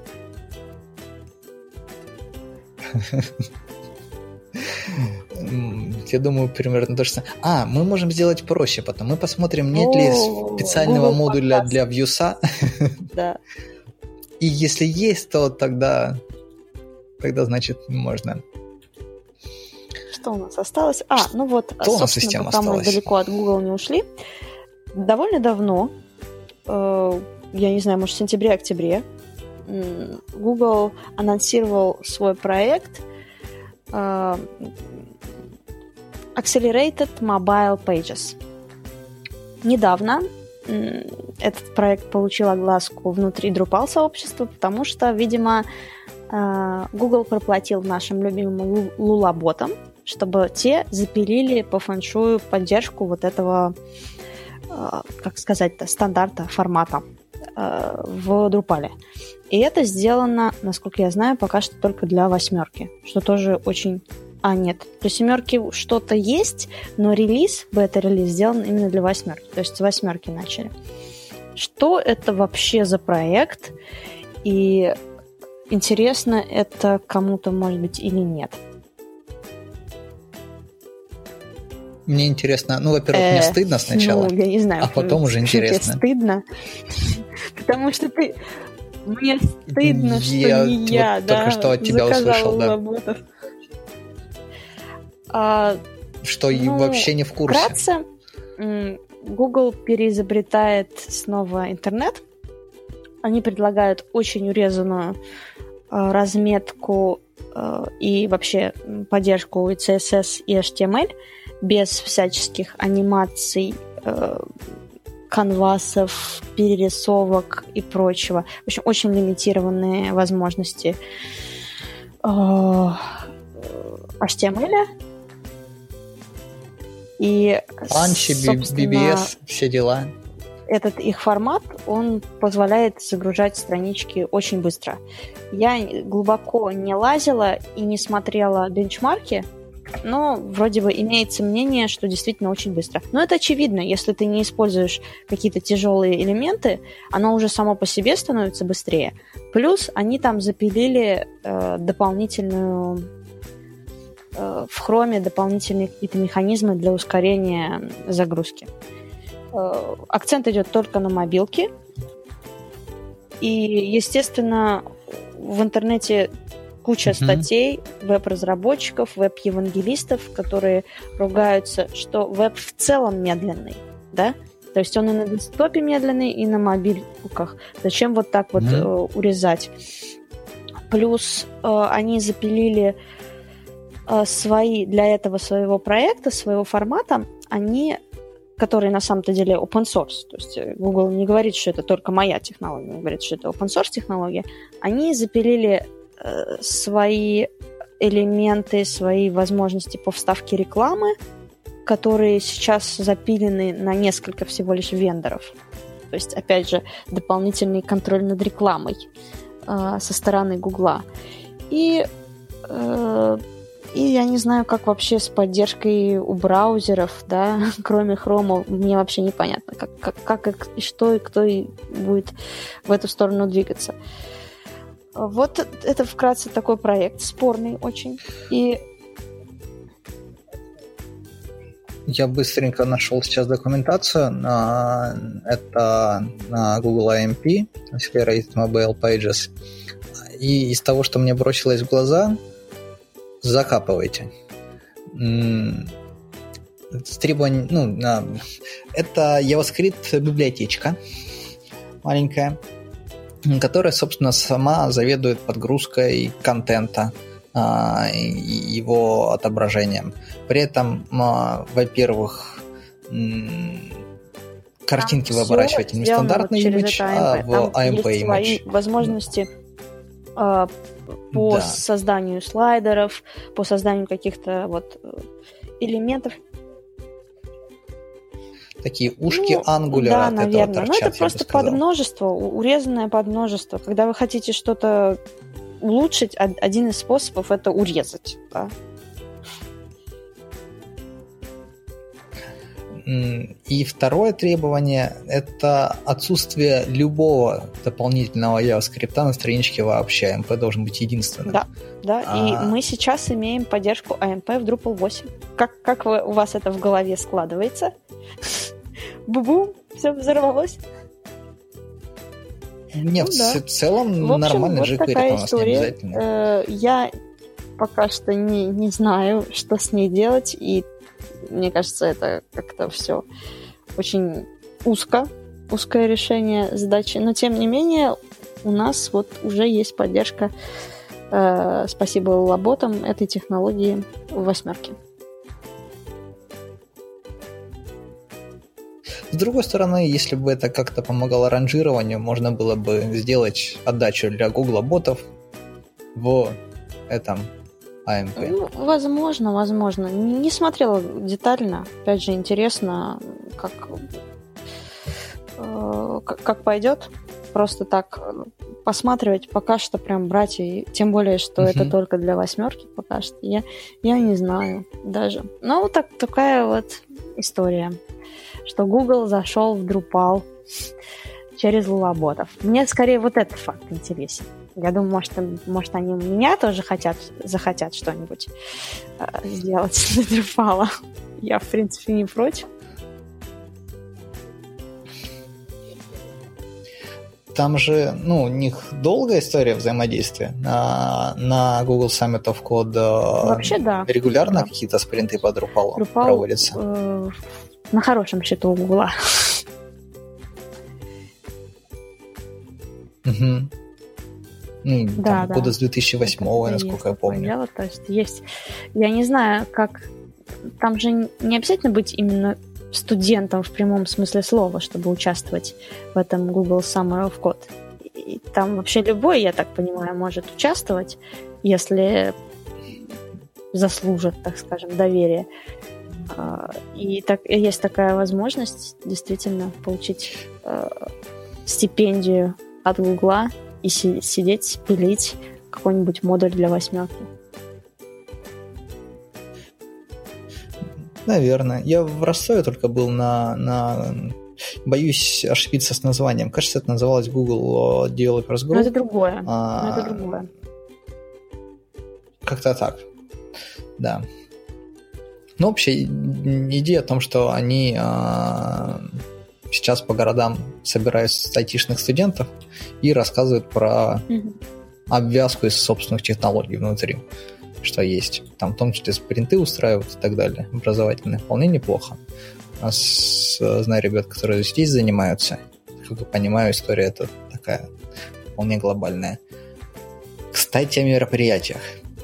Я думаю, примерно то же самое. А, мы можем сделать проще потом. Мы посмотрим, нет ли специального модуля для Vue. Да. И если есть, то тогда, тогда значит, можно. Что у нас осталось? А, ну вот, что собственно, пока мы далеко от Google не ушли, довольно давно, э, я не знаю, может, в сентябре-октябре, э, Google анонсировал свой проект э, Accelerated Mobile Pages. Недавно э, этот проект получил огласку внутри Drupal-сообщества, потому что, видимо, э, Google проплатил нашим любимым Lula-ботам, чтобы те запилили по фэншую поддержку вот этого, э, как сказать-то, стандарта, формата э, в Drupal. И это сделано, насколько я знаю, пока что только для восьмерки, что тоже очень... А, нет, для семерки что-то есть, но релиз, бета-релиз сделан именно для восьмерки, то есть с восьмерки начали. Что это вообще за проект? И интересно это кому-то, может быть, или нет? Мне интересно, ну, во-первых, мне стыдно сначала, ну, я не знаю, а потом уже интересно. Тебе стыдно, потому что ты... Мне стыдно, что не я, да, только что от тебя услышал, да. А, что ну, вообще не в курсе. Вкратце, Google переизобретает снова интернет. Они предлагают очень урезанную а, разметку а, и вообще поддержку и си эс эс, и эйч ти эм эль без всяческих анимаций, а, канвасов, перерисовок и прочего. В общем, очень лимитированные возможности а, эйч ти эм эль. И, Панчи, би би эс, все дела. Этот их формат, он позволяет загружать странички очень быстро. Я глубоко не лазила и не смотрела бенчмарки, но вроде бы имеется мнение, что действительно очень быстро. Но это очевидно, если ты не используешь какие-то тяжелые элементы, оно уже само по себе становится быстрее. Плюс они там запилили э, дополнительную... в Chrome дополнительные какие-то механизмы для ускорения загрузки. Акцент идет только на мобилке. И, естественно, в интернете куча mm-hmm. статей веб-разработчиков, веб-евангелистов, которые ругаются, что веб в целом медленный, да? То есть он и на десктопе медленный, и на мобилках. Зачем вот так вот mm-hmm. э, урезать? Плюс э, они запилили свои, для этого своего проекта, своего формата, они, которые на самом-то деле open source, то есть Google не говорит, что это только моя технология, он говорит, что это open source технология, они запилили э, свои элементы, свои возможности по вставке рекламы, которые сейчас запилены на несколько всего лишь вендоров. То есть, опять же, дополнительный контроль над рекламой э, со стороны Гугла. И э, И я не знаю, как вообще с поддержкой у браузеров, да, кроме Chrome, мне вообще непонятно, как, как, как и что, и кто и будет в эту сторону двигаться. Вот это вкратце такой проект, спорный очень. И я быстренько нашел сейчас документацию. Это на Google эй эм пи, Accelerated Mobile Pages. И из того, что мне бросилось в глаза, закапывайте. требования, ну, это JavaScript библиотечка маленькая, которая, собственно, сама заведует подгрузкой контента, его отображением. При этом, во-первых, картинки вы оборачиваете не стандартный image, а в эй эм пи image. Есть свои возможности э, по да. созданию слайдеров, по созданию каких-то вот элементов. Такие ушки ну, Angular да, от наверное. этого торчат, но это просто подмножество, урезанное подмножество. Когда вы хотите что-то улучшить, один из способов это урезать. Да? И второе требование – это отсутствие любого дополнительного JavaScript на страничке вообще. эй эм пи должен быть единственным. Да, да. А... и мы сейчас имеем поддержку эй эм пи в Drupal восемь. Как, как вы, у вас это в голове складывается? Бу-бу, все взорвалось. Нет, ну, да. в целом в общем, нормально вот jQuery такая у нас история. не обязательно. Э, я пока что не, не знаю, что с ней делать, и мне кажется, это как-то все очень узко, узкое решение задачи. Но, тем не менее, у нас вот уже есть поддержка, э, спасибо лаботам, этой технологии в восьмерке. С другой стороны, если бы это как-то помогало ранжированию, можно было бы сделать отдачу для Google ботов в этом эй эм пи. Ну, возможно, возможно. Не смотрела детально. Опять же, интересно, как, э, как, как пойдет. Просто так посматривать, пока что прям брать, и тем более, что uh-huh. это только для восьмерки пока что. Я, я не знаю даже. Ну, вот так, такая вот история, что Google зашел в Drupal через лулаботов. Мне скорее вот этот факт интересен. Я думаю, может, может они у меня тоже хотят, захотят что-нибудь э, сделать для Drupal. Я, в принципе, не против. Там же, ну, у них долгая история взаимодействия. На, на Google Summit of Code вообще, да. регулярно да. какие-то спринты по Drupal, Drupal проводятся. Э, на хорошем счету у Google. Угу. Ну, да, там, да. года с две тысячи восьмого, это насколько я помню. Дело. То есть есть... Я не знаю, как... Там же не обязательно быть именно студентом в прямом смысле слова, чтобы участвовать в этом Google Summer of Code. И там вообще любой, я так понимаю, может участвовать, если заслужит, так скажем, доверие. И так, есть такая возможность действительно получить э, стипендию от Гугла и си- сидеть, пилить какой-нибудь модуль для восьмерки. Наверное. Я в Ростове только был на, на... Боюсь ошибиться с названием. Кажется, это называлось Google Developers Group. Но это другое. А... Но это другое. Как-то так. Да. Но общая идея о том, что они а, сейчас по городам собирают айтишных студентов и рассказывают про mm-hmm. обвязку из собственных технологий внутри, что есть. Там в том числе спринты устраивают и так далее, образовательные. Вполне неплохо. У нас, знаю ребят, которые здесь занимаются. Как я понимаю, история это такая вполне глобальная. Кстати, о мероприятиях.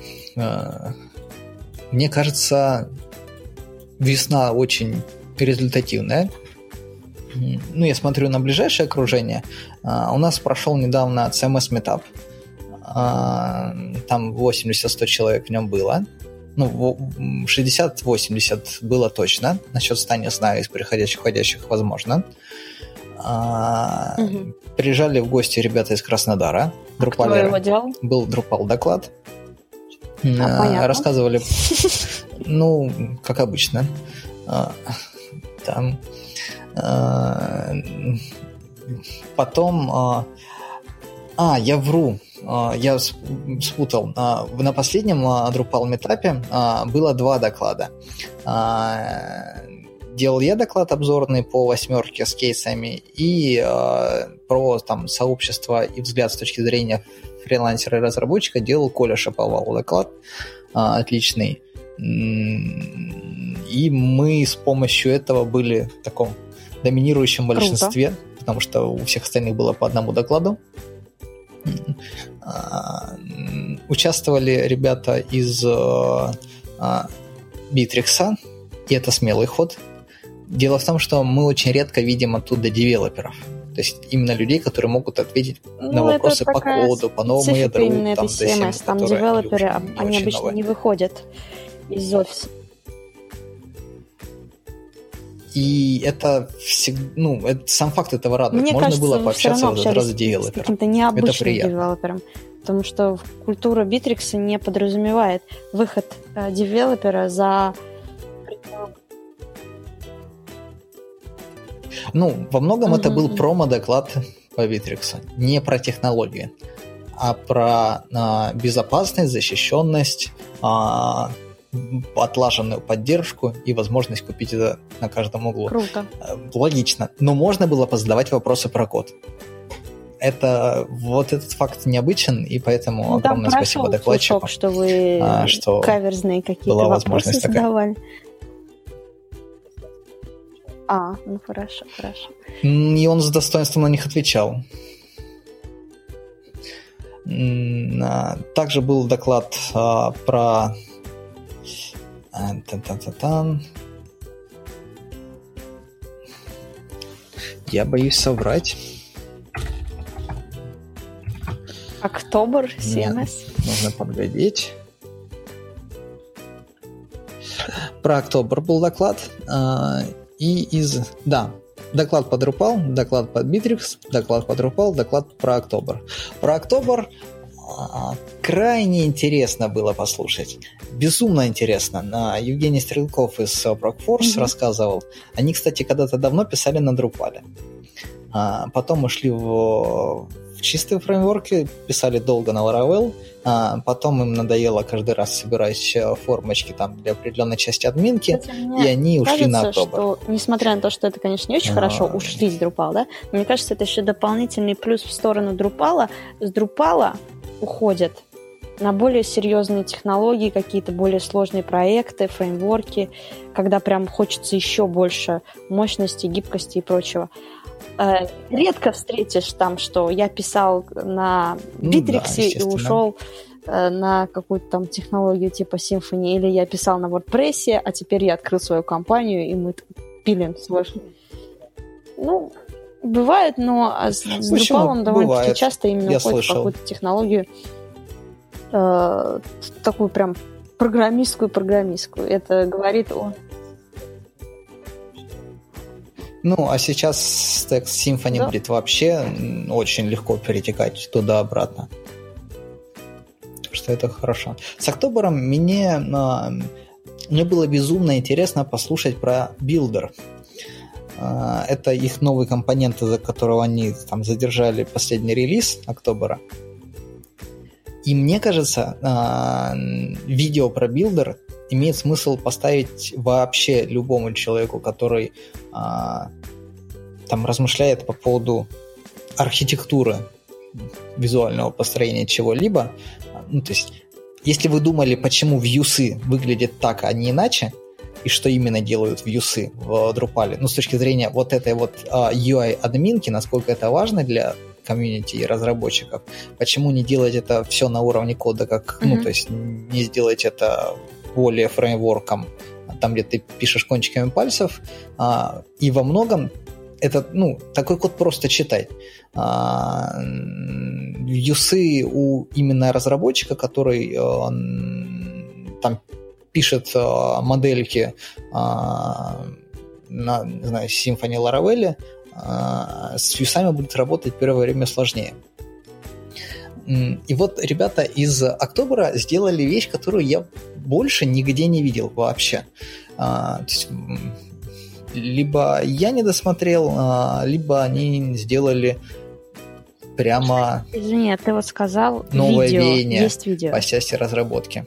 Мне кажется, весна очень результативная. Ну, я смотрю на ближайшее окружение. У нас прошел недавно си эм эс Meetup. Там восемьдесят-сто человек в нем было. Ну, шестьдесят-восемьдесят было точно. Насчет ста не знаю, из приходящих, входящих возможно. Угу. Приезжали в гости ребята из Краснодара. А кто его делал? Был Drupal доклад. А, рассказывали, ну, как обычно. Там потом... А, я вру. Я спутал. На последнем Drupal метапе было два доклада. Делал я доклад обзорный по восьмерке с кейсами и про там, сообщество и взгляд с точки зрения фрилансера и разработчика делал Коля Шаповал доклад. Отличный. И мы с помощью этого были в таком доминирующем большинстве, Круто. Потому что у всех остальных было по одному докладу. Участвовали ребята из Bittrex, и это смелый ход. Дело в том, что мы очень редко видим оттуда девелоперов. То есть именно людей, которые могут ответить ну, на вопросы по коду, по новому ядру. Именно там, си эм эс, там девелоперы, они обычно новые. Не выходят из офиса. И это всегда, ну, это, сам факт этого радует. Мне Можно кажется, было пообщаться в этот раз с девелопером. С каким-то необычным девелопером. Потому что культура Bittrex не подразумевает выход э, девелопера за... Ну, во многом mm-hmm. это был промо-доклад по Bittrex. Не про технологии, а про э, безопасность, защищенность, э, отлаженную поддержку и возможность купить это на каждом углу. Круто. Логично. Но можно было позадавать вопросы про код. Это, вот этот факт необычен, и поэтому ну, огромное спасибо докладчику. Кусок, что вы а, что каверзные какие-то вопросы задавали. А, ну хорошо, хорошо. И он с достоинством на них отвечал. Также был доклад а, про... Та-та-та-та. Я боюсь соврать. Октобер, си эм эс. Нет, нужно подглядеть. Про Октобер был доклад. И из... Да, доклад по Drupal, доклад по Bittrex, доклад по Drupal, доклад про Октобер. Про Октобер крайне интересно было послушать. Безумно интересно. Евгений Стрелков из Procforce mm-hmm. рассказывал. Они, кстати, когда-то давно писали на Drupal. А потом мы шли в, в чистые фреймворки, писали долго на Laravel. А потом им надоело каждый раз собирать формочки там для определенной части админки, кстати, и они ушли кажется, на Oktober. Что, несмотря на то, что это, конечно, не очень а... хорошо, ушли с Drupal, да? Но мне кажется, это еще дополнительный плюс в сторону Drupal. С Drupal уходят на более серьезные технологии, какие-то более сложные проекты, фреймворки, когда прям хочется еще больше мощности, гибкости и прочего. Редко встретишь там, что я писал на Bittrex ну, да, и ушел на какую-то там технологию типа Symfony, или я писал на WordPress, а теперь я открыл свою компанию, и мы пилим свой... Ну, бывает, но с Drupal он довольно-таки часто именно я уходит слышал. в какую-то технологию э, такую прям программистскую-программистскую. Это говорит о... Ну, а сейчас стек Symfony да. будет вообще очень легко перетекать туда-обратно. Так что это хорошо. С Октобером мне, мне было безумно интересно послушать про Builder. Это их новый компонент, из-за которого они там задержали последний релиз Октобера. И мне кажется, видео про Builder имеет смысл поставить вообще любому человеку, который а, там размышляет по поводу архитектуры визуального построения чего-либо. Ну, то есть, если вы думали, почему вьюсы выглядят так, а не иначе, и что именно делают вьюсы в Drupal, ну, с точки зрения вот этой вот а, ю ай-админки, насколько это важно для комьюнити и разработчиков, почему не делать это все на уровне кода, как, mm-hmm. ну, то есть, не сделать это более фреймворком, там, где ты пишешь кончиками пальцев, а, и во многом это, ну, такой код просто читать. А, юсы у именно разработчика, который а, там пишет а, модельки а, на, не знаю, Symfony, Laravel, а, с юсами будет работать первое время сложнее. И вот ребята из Октобера сделали вещь, которую я больше нигде не видел вообще. А, то есть, либо я не досмотрел, а, либо они сделали прямо Извини, ты вот сказал новое видео. веяние Есть видео. по части разработки.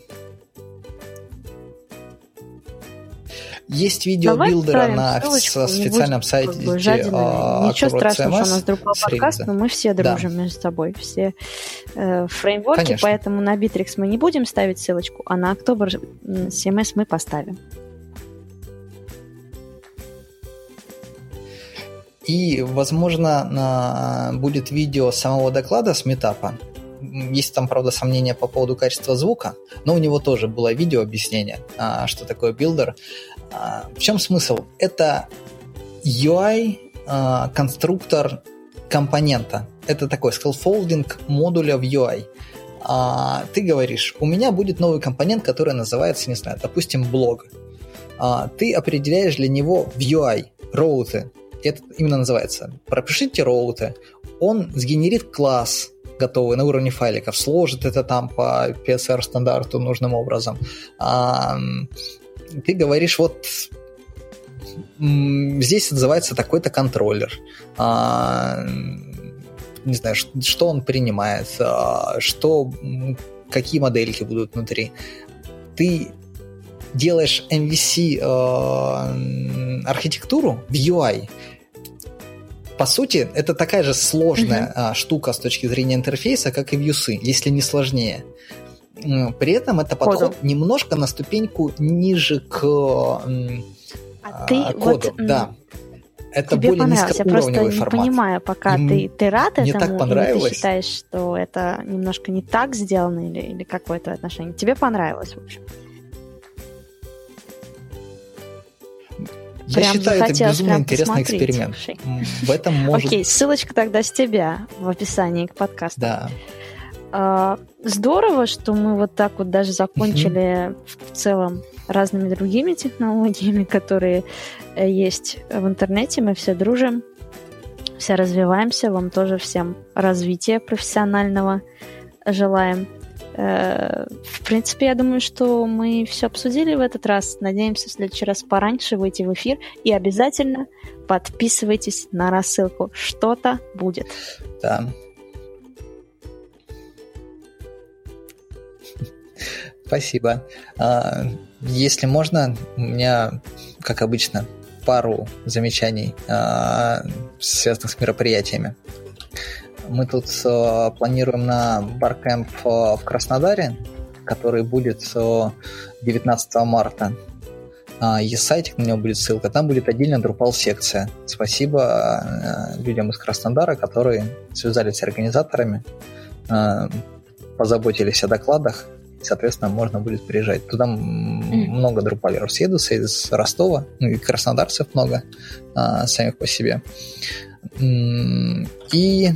Есть видео Давай билдера на специальном сайте. Как бы, жадина, ничего страшного, что у нас Drupal подкаст, но мы все дружим да. между собой. Все э, фреймворки, Конечно. Поэтому на Bittrex мы не будем ставить ссылочку, а на October си эм эс мы поставим. И, возможно, будет видео самого доклада с митапа. Есть там, правда, сомнения по поводу качества звука, но у него тоже было видео объяснение, что такое билдер. В чем смысл? Это ю ай-конструктор компонента. Это такой скаффолдинг модуля в ю ай. Ты говоришь, у меня будет новый компонент, который называется, не знаю, допустим, блог. Ты определяешь для него в ю ай роуты. Это именно называется. Пропишите роуты. Он сгенерит класс готовый на уровне файликов, сложит это там по пи эс ар стандарту нужным образом. Ты говоришь, вот здесь отзывается такой-то контроллер. Не знаю, что он принимает, что, какие модельки будут внутри. Ты делаешь эм ви си архитектуру в ю ай. По сути, это такая же сложная uh-huh. штука с точки зрения интерфейса, как и вьюсы, если не сложнее. При этом это подход Коду. немножко на ступеньку ниже к а ты коду. Вот, да. Это тебе более низкоуровневый формат. Я просто формат. не понимаю, пока Им ты, ты рад мне этому, так понравилось. или ты считаешь, что это немножко не так сделано, или, или какое твое отношение? Тебе понравилось, в общем? Я прям считаю, это безумно интересный посмотреть. эксперимент. В этом может... Окей, ссылочка тогда с тебя в описании к подкасту. Да. А, здорово, что мы вот так вот даже закончили в целом разными другими технологиями, которые есть в интернете. Мы все дружим, все развиваемся. Вам тоже всем развития профессионального желаем. В принципе, я думаю, что мы все обсудили в этот раз. Надеемся в следующий раз пораньше выйти в эфир. И обязательно подписывайтесь на рассылку. Что-то будет. Да. Спасибо. Если можно, у меня, как обычно, пару замечаний, связанных с мероприятиями. Мы тут э, планируем на баркэмп э, в Краснодаре, который будет э, девятнадцатого марта. Э, есть сайтик, на него будет ссылка. Там будет отдельно Drupal-секция. Спасибо э, людям из Краснодара, которые связались с организаторами, э, позаботились о докладах. Соответственно, можно будет приезжать. Туда mm. много друпалеров съедутся из Ростова, ну и краснодарцев много э, самих по себе. И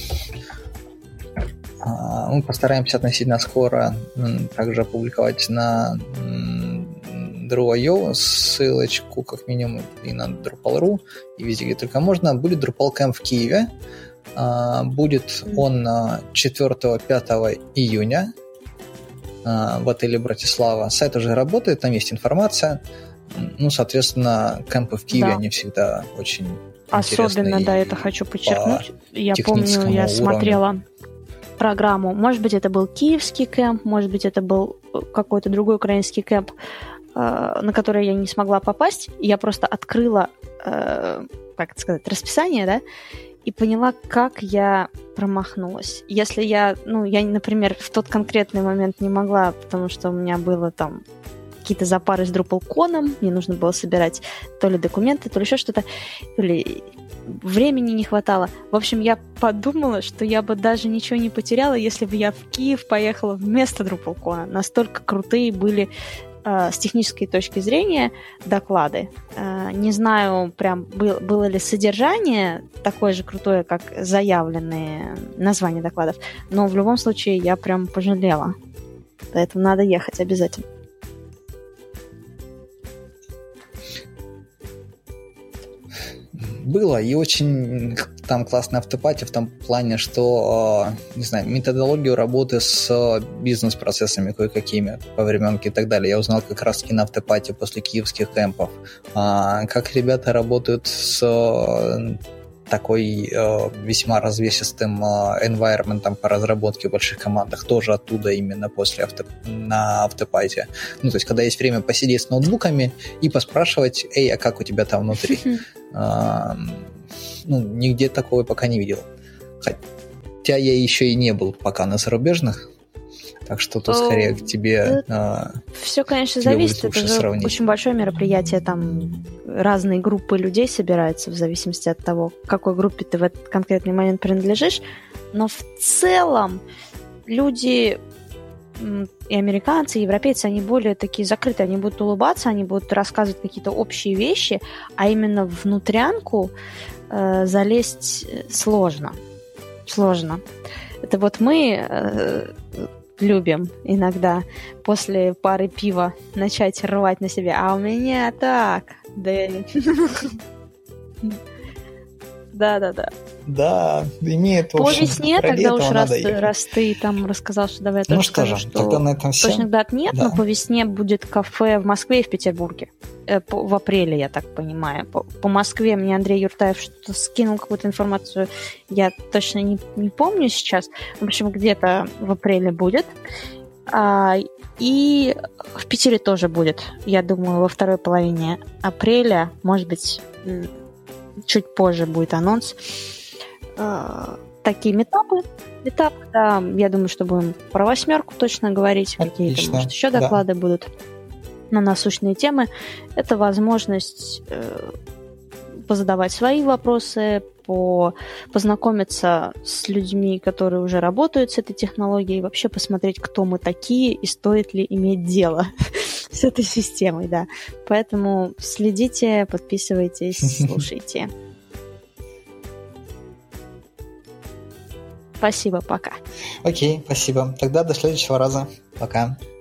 мы постараемся относительно скоро также опубликовать на Drupal точка ай о ссылочку, как минимум, и на Drupal точка ру, и везде, где только можно. Будет DrupalCamp в Киеве. Будет он четвёртого-пятого июня в отеле Братислава. Сайт уже работает, там есть информация. Ну, соответственно, кемпы в Киеве, да. они всегда очень Особенно, да, это хочу подчеркнуть. Я помню, я уровню. смотрела программу. Может быть, это был киевский кемп, может быть, это был какой-то другой украинский кемп, на который я не смогла попасть. Я просто открыла, как это сказать, расписание, да, и поняла, как я промахнулась. Если я, ну, я, например, в тот конкретный момент не могла, потому что у меня было там какие-то запары с DrupalCon, мне нужно было собирать то ли документы, то ли еще что-то, то ли времени не хватало. В общем, я подумала, что я бы даже ничего не потеряла, если бы я в Киев поехала вместо DrupalCon. Настолько крутые были э, с технической точки зрения доклады. Э, не знаю, прям был, было ли содержание такое же крутое, как заявленные названия докладов, но в любом случае я прям пожалела. Поэтому надо ехать обязательно. Было, и очень там классная автопати в том плане, что, не знаю, методологию работы с бизнес-процессами кое-какими по временке и так далее я узнал как раз-таки на автопати после киевских кемпов. Как ребята работают с такой весьма развесистым environment по разработке в больших командах, тоже оттуда именно после авто... на автопате. Ну, то есть, когда есть время посидеть с ноутбуками и поспрашивать, эй, а как у тебя там внутри? Uh, ну, нигде такого пока не видел. хотя я еще и не был пока на зарубежных, так что тут скорее к тебе... А, все, конечно, зависит. Это же сравнить. Очень большое мероприятие, там разные группы людей собираются в зависимости от того, к какой группе ты в этот конкретный момент принадлежишь. Но в целом люди и американцы, и европейцы, они более такие закрытые, они будут улыбаться, они будут рассказывать какие-то общие вещи, а именно внутрянку э, залезть сложно. Сложно. Это вот мы... Э, любим иногда после пары пива начать рвать на себе. А у меня так. Да-да-да. Да, имеет, в общем, по весне тогда уж раз, раз ты там рассказал, что давай я тоже ну, что скажу, же, что тогда на этом все. Точных дат нет, да. Но по весне будет кафе в Москве и в Петербурге. В апреле, я так понимаю. По, по Москве мне Андрей Юртаев что-то скинул, какую-то информацию. Я точно не, не помню сейчас. В общем, где-то в апреле будет. А, и в Питере тоже будет. Я думаю, во второй половине апреля, может быть, чуть позже будет анонс. А, такие метапы. Метап, да, я думаю, что будем про восьмерку точно говорить. Отлично. Какие-то, может, еще доклады да. будут на насущные темы. Это возможность э, позадавать свои вопросы, по, познакомиться с людьми, которые уже работают с этой технологией, вообще посмотреть, кто мы такие и стоит ли иметь дело с этой системой, да. Поэтому следите, подписывайтесь, слушайте. Спасибо, пока. Окей, спасибо. Тогда до следующего раза. Пока.